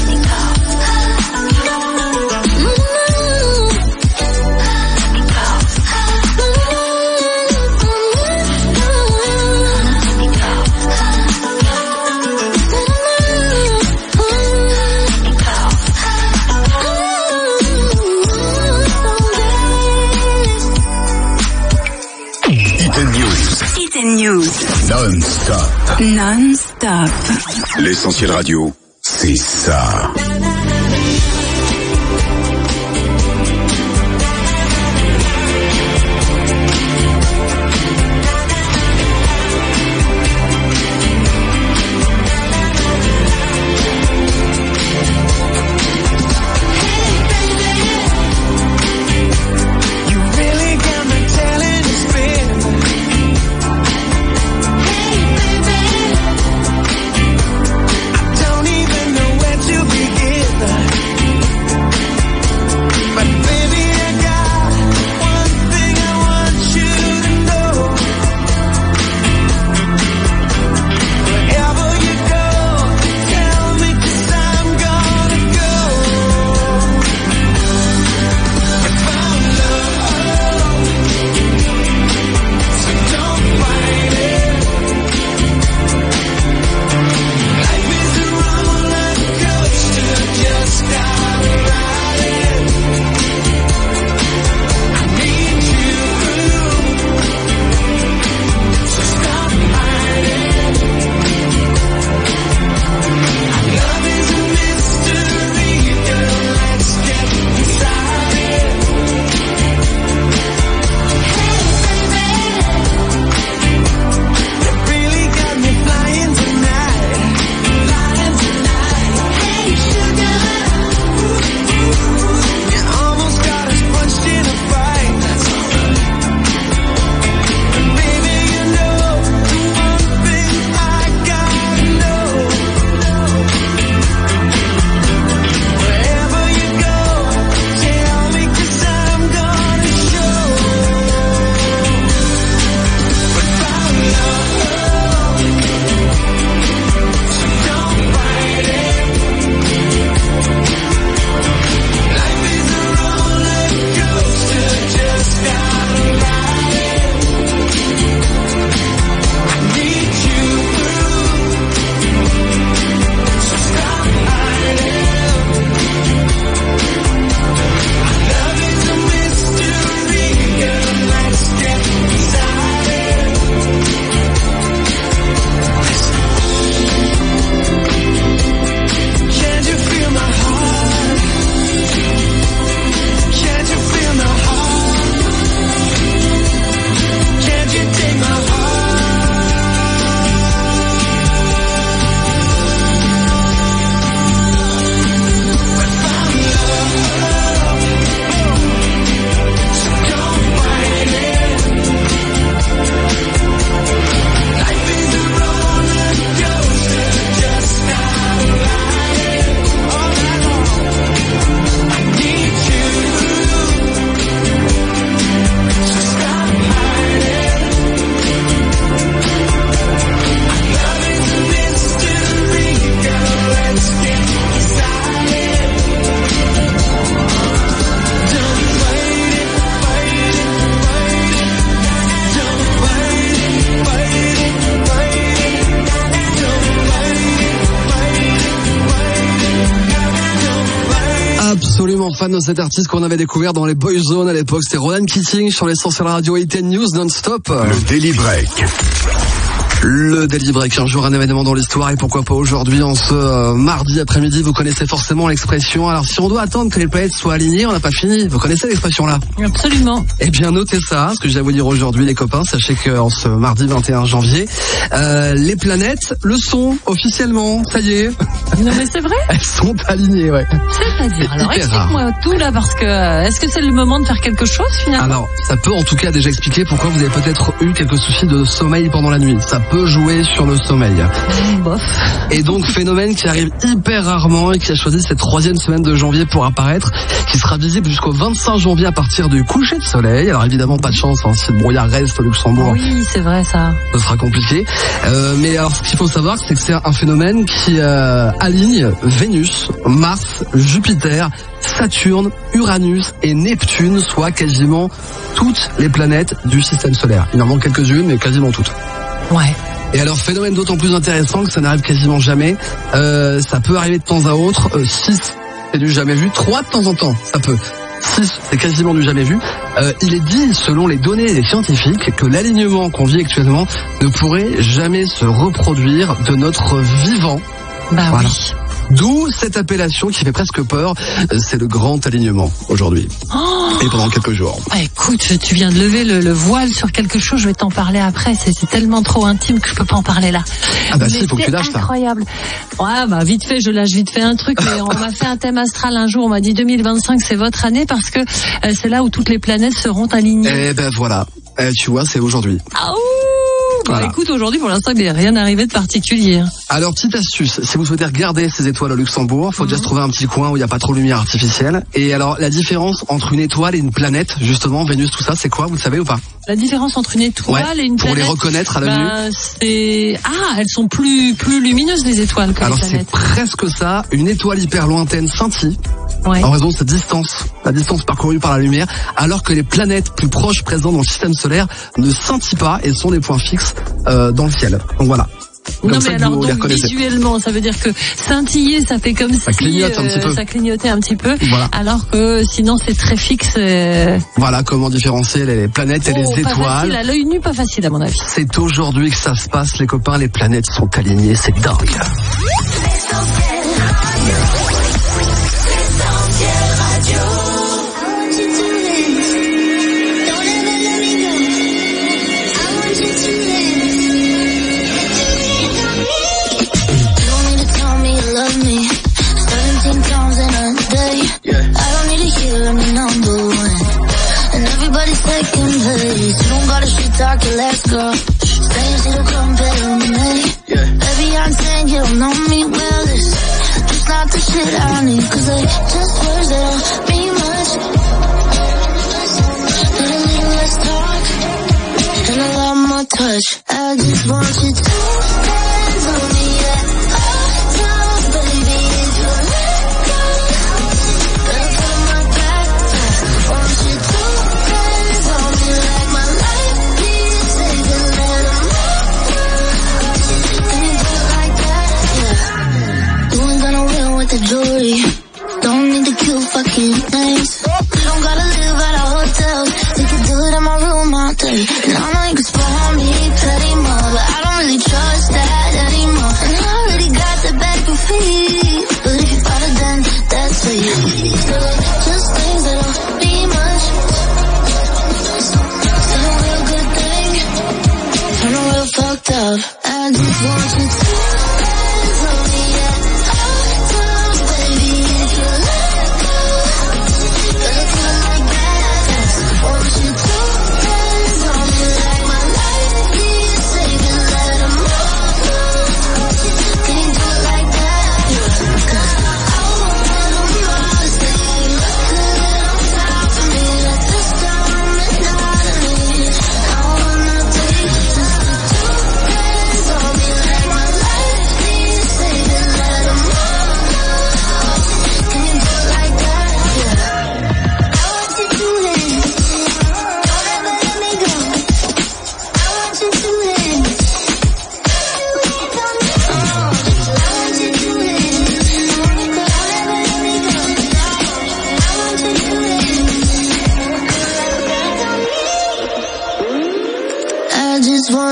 Hidden News. Non-stop. Non-stop. L'essentiel radio, c'est ça. Don't even know where to begin. absolument fan de cet artiste qu'on avait découvert dans les Boyzone à l'époque. C'était Ronan Keating sur l'Essentiel Radio et dix News non-stop. Le Daily Break. Le Daily Break, un jour un événement dans l'histoire et pourquoi pas aujourd'hui en ce euh, mardi après-midi. Vous connaissez forcément l'expression. Alors si on doit attendre que les planètes soient alignées, on n'a pas fini. Vous connaissez l'expression là? Absolument. Eh bien notez ça, ce que j'ai à vous dire aujourd'hui les copains. Sachez qu'en ce mardi vingt et un janvier, euh, les planètes le sont officiellement. Ça y est. Non mais c'est vrai. Elles sont alignées, ouais. C'est-à-dire, alors explique-moi tout là parce que euh, est-ce que c'est le moment de faire quelque chose finalement? Alors ça peut en tout cas déjà expliquer pourquoi vous avez peut-être eu quelques soucis de sommeil pendant la nuit. Ça peut jouer sur le sommeil. Bof. Et donc phénomène qui arrive hyper rarement et qui a choisi cette troisième semaine de janvier pour apparaître, qui sera visible jusqu'au vingt-cinq janvier à partir du coucher de soleil. Alors évidemment pas de chance hein, si le brouillard reste au Luxembourg. Oui c'est vrai ça. Ce sera compliqué. Euh, mais alors ce qu'il faut savoir c'est que c'est un phénomène qui euh, aligne Vénus, Mars, Jupiter, Saturne, Uranus et Neptune, soit quasiment toutes les planètes du système solaire. Il en manque quelques-unes mais quasiment toutes. Ouais. Et alors, phénomène d'autant plus intéressant que ça n'arrive quasiment jamais. Euh, ça peut arriver de temps à autre. Euh, six, c'est du jamais vu. Trois, de temps en temps, ça peut. Six, c'est quasiment du jamais vu. Euh, il est dit, selon les données des scientifiques, que l'alignement qu'on vit actuellement ne pourrait jamais se reproduire de notre vivant. Bah voilà. oui. D'où cette appellation qui fait presque peur, c'est le grand alignement aujourd'hui. Oh et pendant quelques jours. Ah, écoute, tu viens de lever le, le voile sur quelque chose, je vais t'en parler après, c'est, c'est tellement trop intime que je peux pas en parler là. Ah bah mais si, il faut que tu lâches ça. C'est incroyable. Ouais, bah vite fait, je lâche vite fait un truc, mais on m'a fait un thème astral un jour, on m'a dit deux mille vingt-cinq c'est votre année parce que euh, c'est là où toutes les planètes seront alignées. Eh ben voilà, eh, tu vois, c'est aujourd'hui. Ah ouh Voilà. Bah, écoute, aujourd'hui, pour l'instant, il n'est rien arrivé de particulier. Alors, petite astuce, si vous souhaitez regarder ces étoiles au Luxembourg, faut mmh. déjà se trouver un petit coin où il n'y a pas trop de lumière artificielle. Et alors, la différence entre une étoile et une planète, justement, Vénus, tout ça, c'est quoi, vous le savez ou pas? La différence entre une étoile ouais, et une pour planète. Pour les reconnaître à la bah, vue. C'est ah, elles sont plus plus lumineuses les étoiles que alors, les planètes. Alors c'est presque ça. Une étoile hyper lointaine scintille. Ouais. En raison de sa distance, la distance parcourue par la lumière, alors que les planètes plus proches présentes dans le système solaire ne scintillent pas et sont des points fixes euh, dans le ciel. Donc voilà. Comme non ça mais que alors vous donc visuellement ça veut dire que scintiller ça fait comme ça si clignote un petit peu. ça clignotait un petit peu voilà. Alors que sinon c'est très fixe. Euh... Voilà comment différencier les planètes et oh, les pas étoiles. Facile, à l'œil nu pas facile à mon avis. C'est aujourd'hui que ça se passe les copains, les planètes sont alignées, c'est dingue. Talk your last girl. Saying she don't compare with me. Yeah. Baby, I'm saying you don't know me well. It's just not the shit I need. Cause they just words that don't mean much. Need a little less talk and a lot more touch. I just want you to dance on me at all times, baby. If you let go, better put my back. Want you to dance on me like my life. The jewelry, don't need the cute fucking names. You don't gotta live at a hotel. You can do it in my room all day. And I know you can spoil me petty more, but I don't really trust that anymore. And I already got the back and feet, but if you bought it then that's sweet. So just things that don't mean much. Say a real good thing, turn a real fucked up. I just want you to dance on me, yeah. Baby,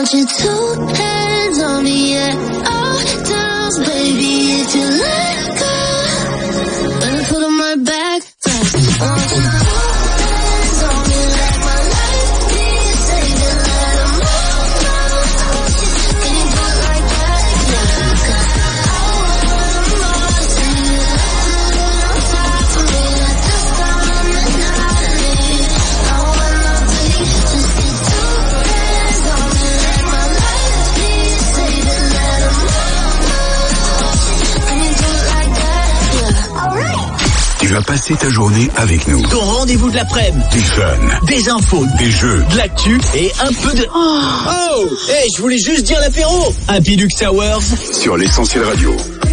want your two hands on me at all times, baby. If you let go, then put them right back. I want your two hands on me like my life needs saving. Let them all go. Can you do it like that? Yeah. 'Cause I want more. See you lying on top of me like this time of the night. I wanna be just your two hands on me like my life needs saving. Let them all go. Can you do it like that? Yeah. Alright. Tu vas passer ta journée avec nous. Ton rendez-vous de l'après-midi. Du fun, Des infos, des jeux, de l'actu et un peu de... Oh, hey, je voulais juste dire l'apéro. Happy Lux Hours. sur l'Essentiel Radio.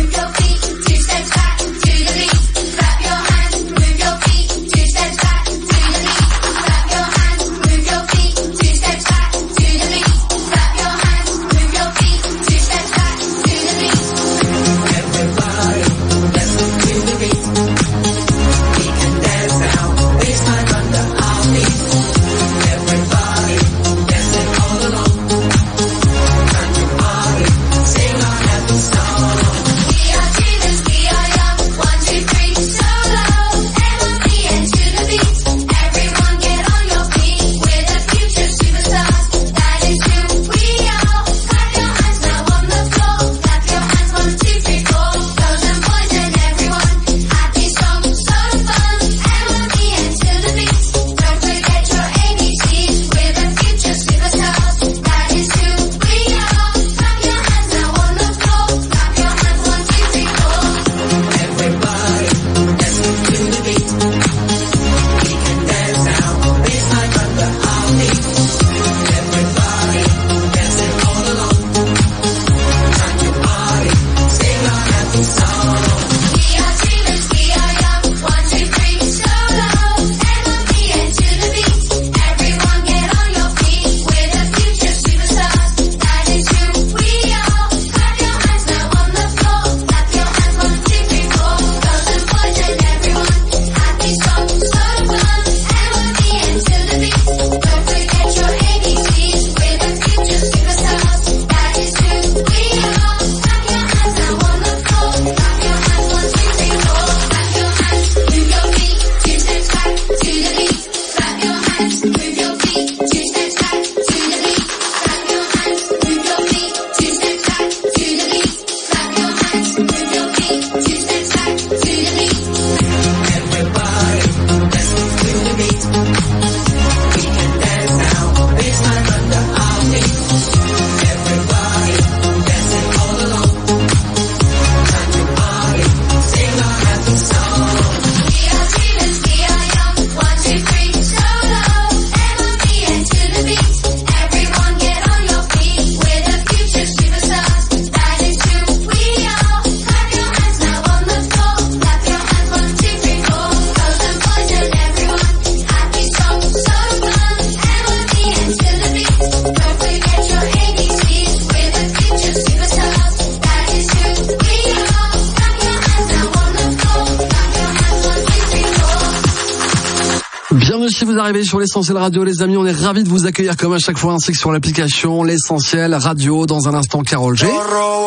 Si vous arrivez sur l'Essentiel Radio, les amis, on est ravis de vous accueillir comme à chaque fois, ainsi que sur l'application l'Essentiel Radio. Dans un instant, Carole G.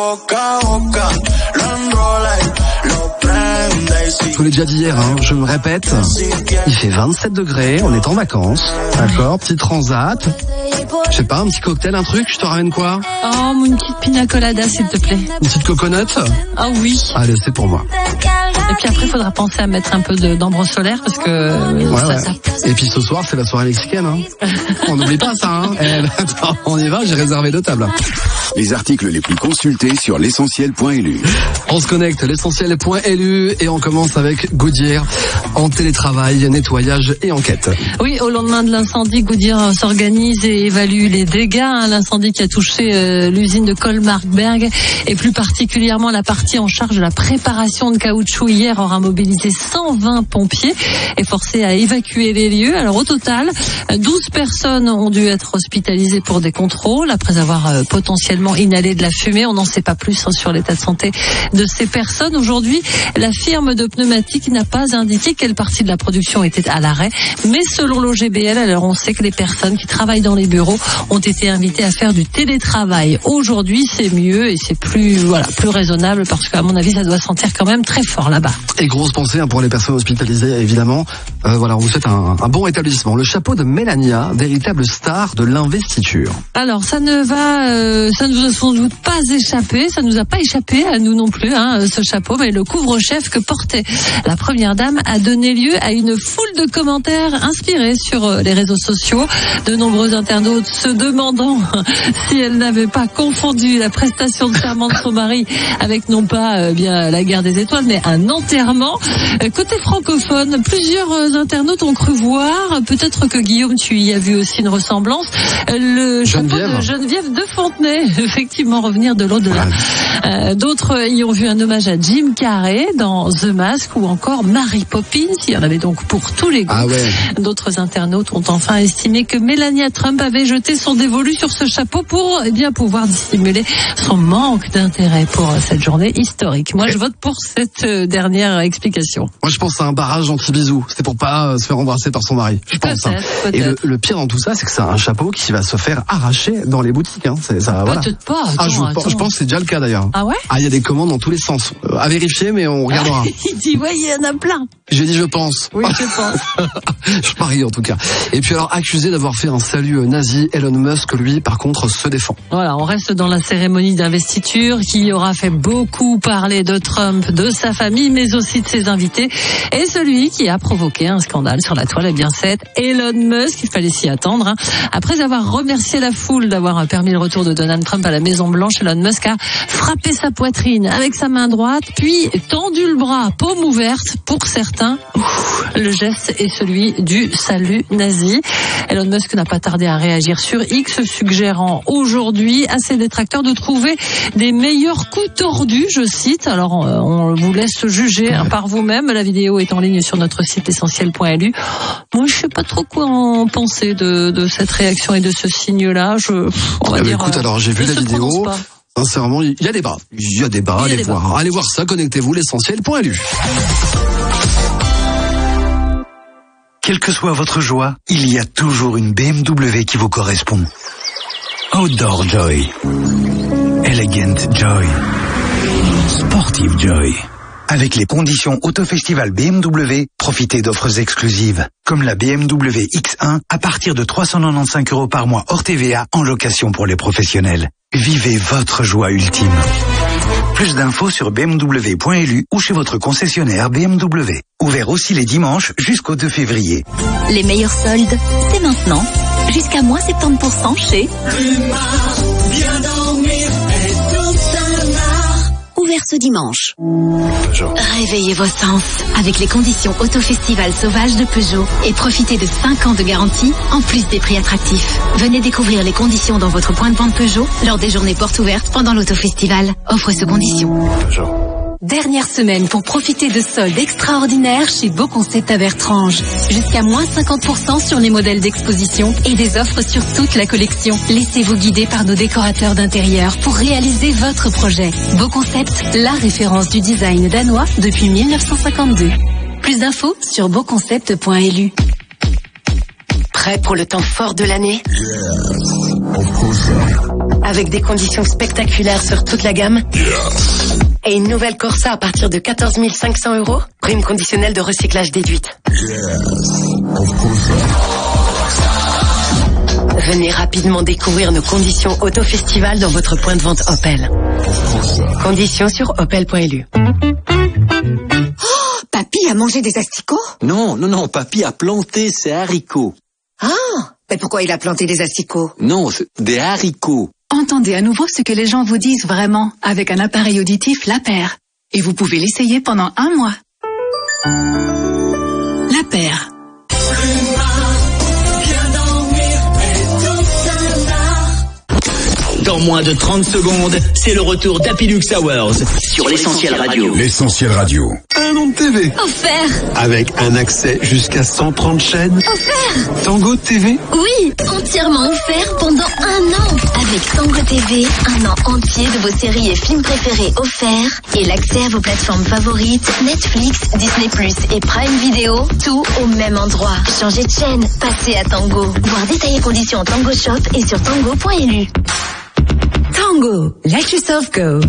Je vous l'ai déjà dit hier, hein, je me répète, il fait vingt-sept degrés, on est en vacances, d'accord, petit transat, je sais pas, un petit cocktail, un truc, je te ramène quoi? Oh, une petite pina colada, s'il te plaît. Une petite coconut? Ah oui. Allez, c'est pour moi. Et puis après, il faudra penser à mettre un peu de, d'ambre solaire parce que ouais, ça, ouais. ça... Et puis ce soir, c'est la soirée mexicaine. Hein. On n'oublie pas ça. Hein. Eh, attends, on y va, j'ai réservé deux tables. Les articles les plus consultés sur l'essentiel point l u. On se connecte, l'essentiel point l u, et on commence avec Goodyear en télétravail, nettoyage et enquête. Oui, au lendemain de l'incendie, Goodyear s'organise et évalue les dégâts. Hein, l'incendie qui a touché euh, l'usine de Colmarberg et plus particulièrement la partie en charge de la préparation de caoutchouc hier aura mobilisé cent vingt pompiers et forcé à évacuer les lieux. Alors au total, douze personnes ont dû être hospitalisées pour des contrôles après avoir euh, potentiellement inhalé de la fumée. On n'en sait pas plus hein, sur l'état de santé de ces personnes. Aujourd'hui, la firme de pneumatiques n'a pas indiqué quelle partie de la production était à l'arrêt, mais selon l'O G B L, alors on sait que les personnes qui travaillent dans les bureaux ont été invitées à faire du télétravail. Aujourd'hui, c'est mieux et c'est plus voilà plus raisonnable parce qu'à mon avis, ça doit sentir quand même très fort là-bas. Et grosse pensée hein, pour les personnes hospitalisées, évidemment. Euh, voilà, on vous souhaite un, un bon rétablissement. Le chapeau de Mélania, véritable star de l'investiture. Alors, ça ne va, euh, ça ne vous a sans doute pas échappé, ça nous a pas échappé à nous non plus, hein, ce chapeau, mais le couvre-chef que portait la première dame a donné lieu à une foule de commentaires inspirés sur les réseaux sociaux. De nombreux internautes se demandant si elle n'avait pas confondu la prestation de serment de son mari avec non pas euh, bien la guerre des étoiles, mais un enterrement. Euh, côté francophone, plusieurs euh, internautes ont cru voir, peut-être que Guillaume, tu y as vu aussi une ressemblance, euh, le chapeau de Geneviève de Fontenay, effectivement revenir de l'au-delà. Euh, d'autres y ont vu un hommage à Jim Carrey dans The Mask ou encore Mary Poppins. Il y en avait donc pour tous les goûts. Ah ouais. D'autres internautes ont enfin estimé que Melania Trump avait jeté son dévolu sur ce chapeau pour eh bien pouvoir dissimuler son manque d'intérêt pour cette journée historique. Moi, je vote pour cette euh, dernière explication. Moi, je pense à un barrage anti-bisous. C'est pour pas euh, se faire embrasser par son mari. Je pense. Hein. Et le, le pire dans tout ça, c'est que c'est un chapeau qui va se faire arracher dans les boutiques. Hein. C'est, ça, voilà. Peut-être pas. Attends, ah, je, attends. je pense que c'est déjà le cas d'ailleurs. Ah ouais? Ah, il y a des commandes dans tous les sens. Euh, à vérifier, mais on regardera. Il dit, ouais, il y en a plein. J'ai dit, je pense. Oui, je pense. Je parie en tout cas. Et puis alors, accusé d'avoir fait un salut nazi, Elon Musk, lui, par contre, se défend. Voilà, on reste dans la cérémonie d'investiture qui aura fait beaucoup parler de Trump, de sa famille, mais aussi de ses invités. Et celui qui a provoqué un scandale sur la toile, eh bien c'est Elon Musk. Il fallait s'y attendre. Hein. Après avoir remercié la foule d'avoir permis le retour de Donald Trump à la Maison Blanche, Elon Musk a frappé sa poitrine avec sa main droite, puis tendu le bras, paume ouverte. Pour certains, le geste est celui du salut nazi. Elon Musk n'a pas tardé à réagir sur X, suggérant aujourd'hui à ses détracteurs de trouver des meilleurs coups tordus, je cite. Alors, on vous laisse juger hein, par vous-même. La vidéo est en ligne sur notre site essentiel point l u. Moi, je sais pas trop quoi en penser de, de cette réaction et de ce signe-là. Je, on va eh dire. Écoute, euh, alors j'ai vu la vidéo. Sincèrement, il y a débat. Il y a débat. Allez voir. Allez voir ça. Connectez-vous l'essentiel point l u. Quelle que soit votre joie, il y a toujours une B M W qui vous correspond. Outdoor Joy, Elegant Joy, Sportive Joy. Avec les conditions Autofestival B M W, profitez d'offres exclusives, comme la B M W X un à partir de trois cent quatre-vingt-quinze euros par mois hors T V A en location pour les professionnels. Vivez votre joie ultime. Plus d'infos sur b m w point l u ou chez votre concessionnaire B M W. Ouvert aussi les dimanches jusqu'au deux février. Les meilleurs soldes, c'est maintenant. Jusqu'à moins soixante-dix pour cent chez... Bien dormir et tout Ouvert ce dimanche. Peugeot. Réveillez vos sens avec les conditions Autofestival Sauvage de Peugeot et profitez de cinq ans de garantie en plus des prix attractifs. Venez découvrir les conditions dans votre point de vente Peugeot lors des journées portes ouvertes pendant l'Autofestival. Offre sous conditions. Peugeot. Dernière semaine pour profiter de soldes extraordinaires chez Beau Concept à Bertrange. Jusqu'à moins cinquante pour cent sur les modèles d'exposition et des offres sur toute la collection. Laissez-vous guider par nos décorateurs d'intérieur pour réaliser votre projet. Beau Concept, la référence du design danois depuis mille neuf cent cinquante-deux. Plus d'infos sur beau concept point l u. Prêt pour le temps fort de l'année? Avec des conditions spectaculaires sur toute la gamme? Et une nouvelle Corsa à partir de quatorze mille cinq cents euros? Prime conditionnelle de recyclage déduite. Venez rapidement découvrir nos conditions Autofestival dans votre point de vente Opel. Conditions sur opel point l u. Oh, papy a mangé des asticots? Non, non, non, papy a planté ses haricots. Ah, mais pourquoi il a planté des asticots? Non, c'est des haricots. Entendez à nouveau ce que les gens vous disent vraiment avec un appareil auditif La Paire. Et vous pouvez l'essayer pendant un mois. La Paire. Dans moins de trente secondes, c'est le retour d'Happy Lux Hours sur l'Essentiel Radio. L'Essentiel Radio. Un an de T V. Offert. Avec un accès jusqu'à cent trente chaînes. Offert. Tango T V. Oui, entièrement offert pendant un an. Avec Tango T V, un an entier de vos séries et films préférés offerts. Et l'accès à vos plateformes favorites, Netflix, Disney plus, et Prime Video, tout au même endroit. Changez de chaîne, passez à Tango. Voir détails et conditions en Tango Shop et sur tango point l u. Tango, let yourself go.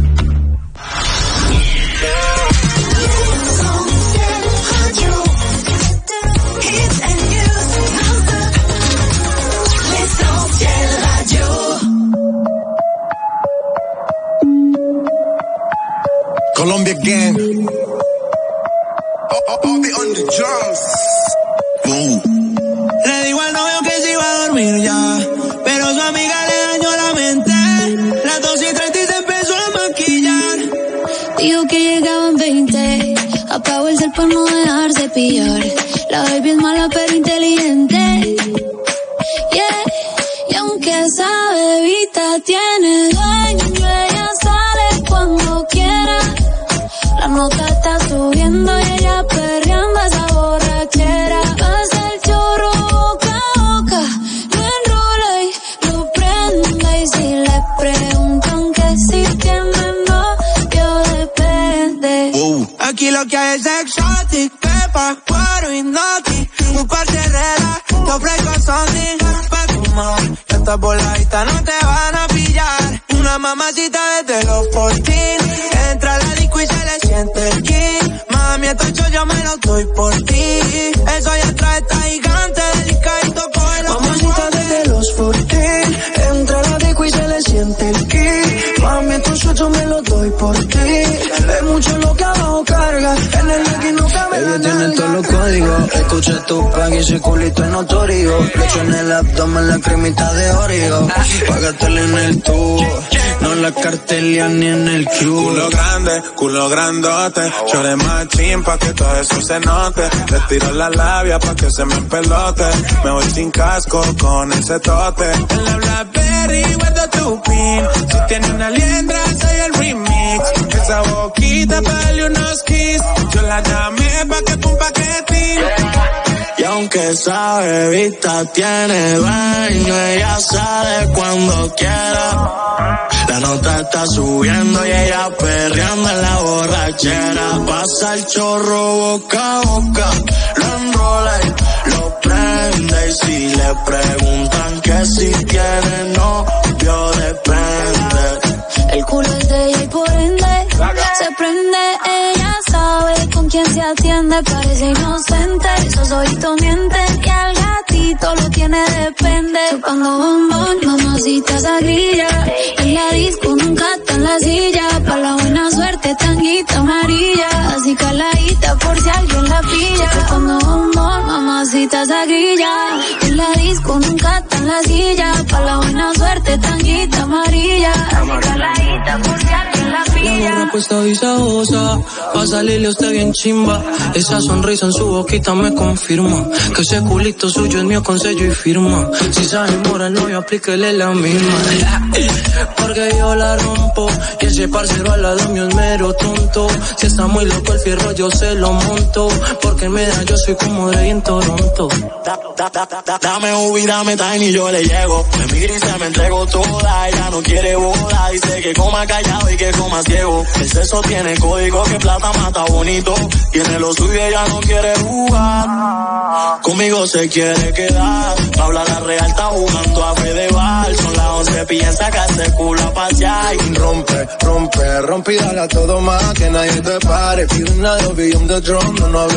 Colombia gang. Oh, oh, oh, be on the drums. Boom. Le digo al novio que se iba a dormir ya, pero su amiga le dañó la mente. Las dos y treinta y se empezó a maquillar. Dijo que llegaban veinte, apagó el cel para no dejarse pillar. La baby es mala pero inteligente. Yeah, y aunque esa bebita tiene dueño, ella sale cuando quiera. La nota está subiendo y ella perreando esa borrachera. Pasa el chorro boca a boca, lo enrola y lo prende. Y si le preguntan que si tiene novio, depende. Wow. Aquí lo que hay es exotic, pepa, cuero y noti. Un par de reglas, te ofrezco something pa' fumar. Estas boladitas no te van a pillar. Una mamacita desde los fourteen. Entra a la disco y se le siente el kick. Mami, estos yo me lo doy por ti. Eso ya trae esta gigante, delicadito, cógelo. Mamacita desde los fourteen. Entra a la disco y se le siente el kick. Mami, estos yo me lo doy por ti. Es mucho lo que abajo carga. En el aquí no cabe. Ella tiene todos los códigos. Escucha tu pack y ese culito es notorio. Le echo en el abdomen la cremita de Oreo. Págatela en el tubo, no la cartelia ni en el cubo. Culo grande, culo grandote. Lloré más chimpa que todo eso se note. Le tiro la labia pa' que se me empelote. Me voy sin casco con ese tote. En la Blackberry guardo tu pin. Si tiene una liendra soy el remix. Esa boquita pa' darle unos kiss. Yo la llamé pa' que fue un paquetín. Y aunque esa bebita tiene dueño, ella sale cuando quiera. La nota está subiendo y ella perreando en la borrachera. Pasa el chorro boca a boca, lo enrola y lo prende. Y si le preguntan que si tiene novio, depende. El culo es de ella y por ende se prende. Ella sabe con quién se atiende. Parece inocente, esos ojitos mienten. Y al gatito lo tiene depende. Chupando bombón, mamacita esa grilla. En la disco nunca está en la silla. Pa' la buena suerte, tanguita amarilla. Así caladita por si alguien la pilla. Chupando bombón, mamacita esa grilla. En la disco nunca está en la silla. Pa' la buena suerte, tanguita amarilla. Así caladita por si alguien la pilla. La gorra puesta visajosa, pa' salirle a usted bien chimba. Esa sonrisa en su boquita me confirma que ese culito suyo es mío con sello y firma. Si se enamora el novio, aplíquele la misma. Porque yo la rompo y ese parcero al lado mío es mero tonto. Si está muy loco el fierro yo se lo monto. Porque me da yo soy como Dre en Toronto. Da, da, da, da, da, dame Ubi, dame Tiny y yo le llego. Me mira y se me entrego toda. Ella no quiere boda, dice que coma callado y que coma ciego. El sexo tiene código, que plata mata bonito. Tiene lo suyo y ella no quiere jugar. Conmigo se quiere quedar. Habla la real, está jugando a Fedeval. Son las once, piensa que hace culo a pasear. Rompe, rompe, rompe y dale a todo más. Que nadie te pare. Pide una de on the drum, no, no hablo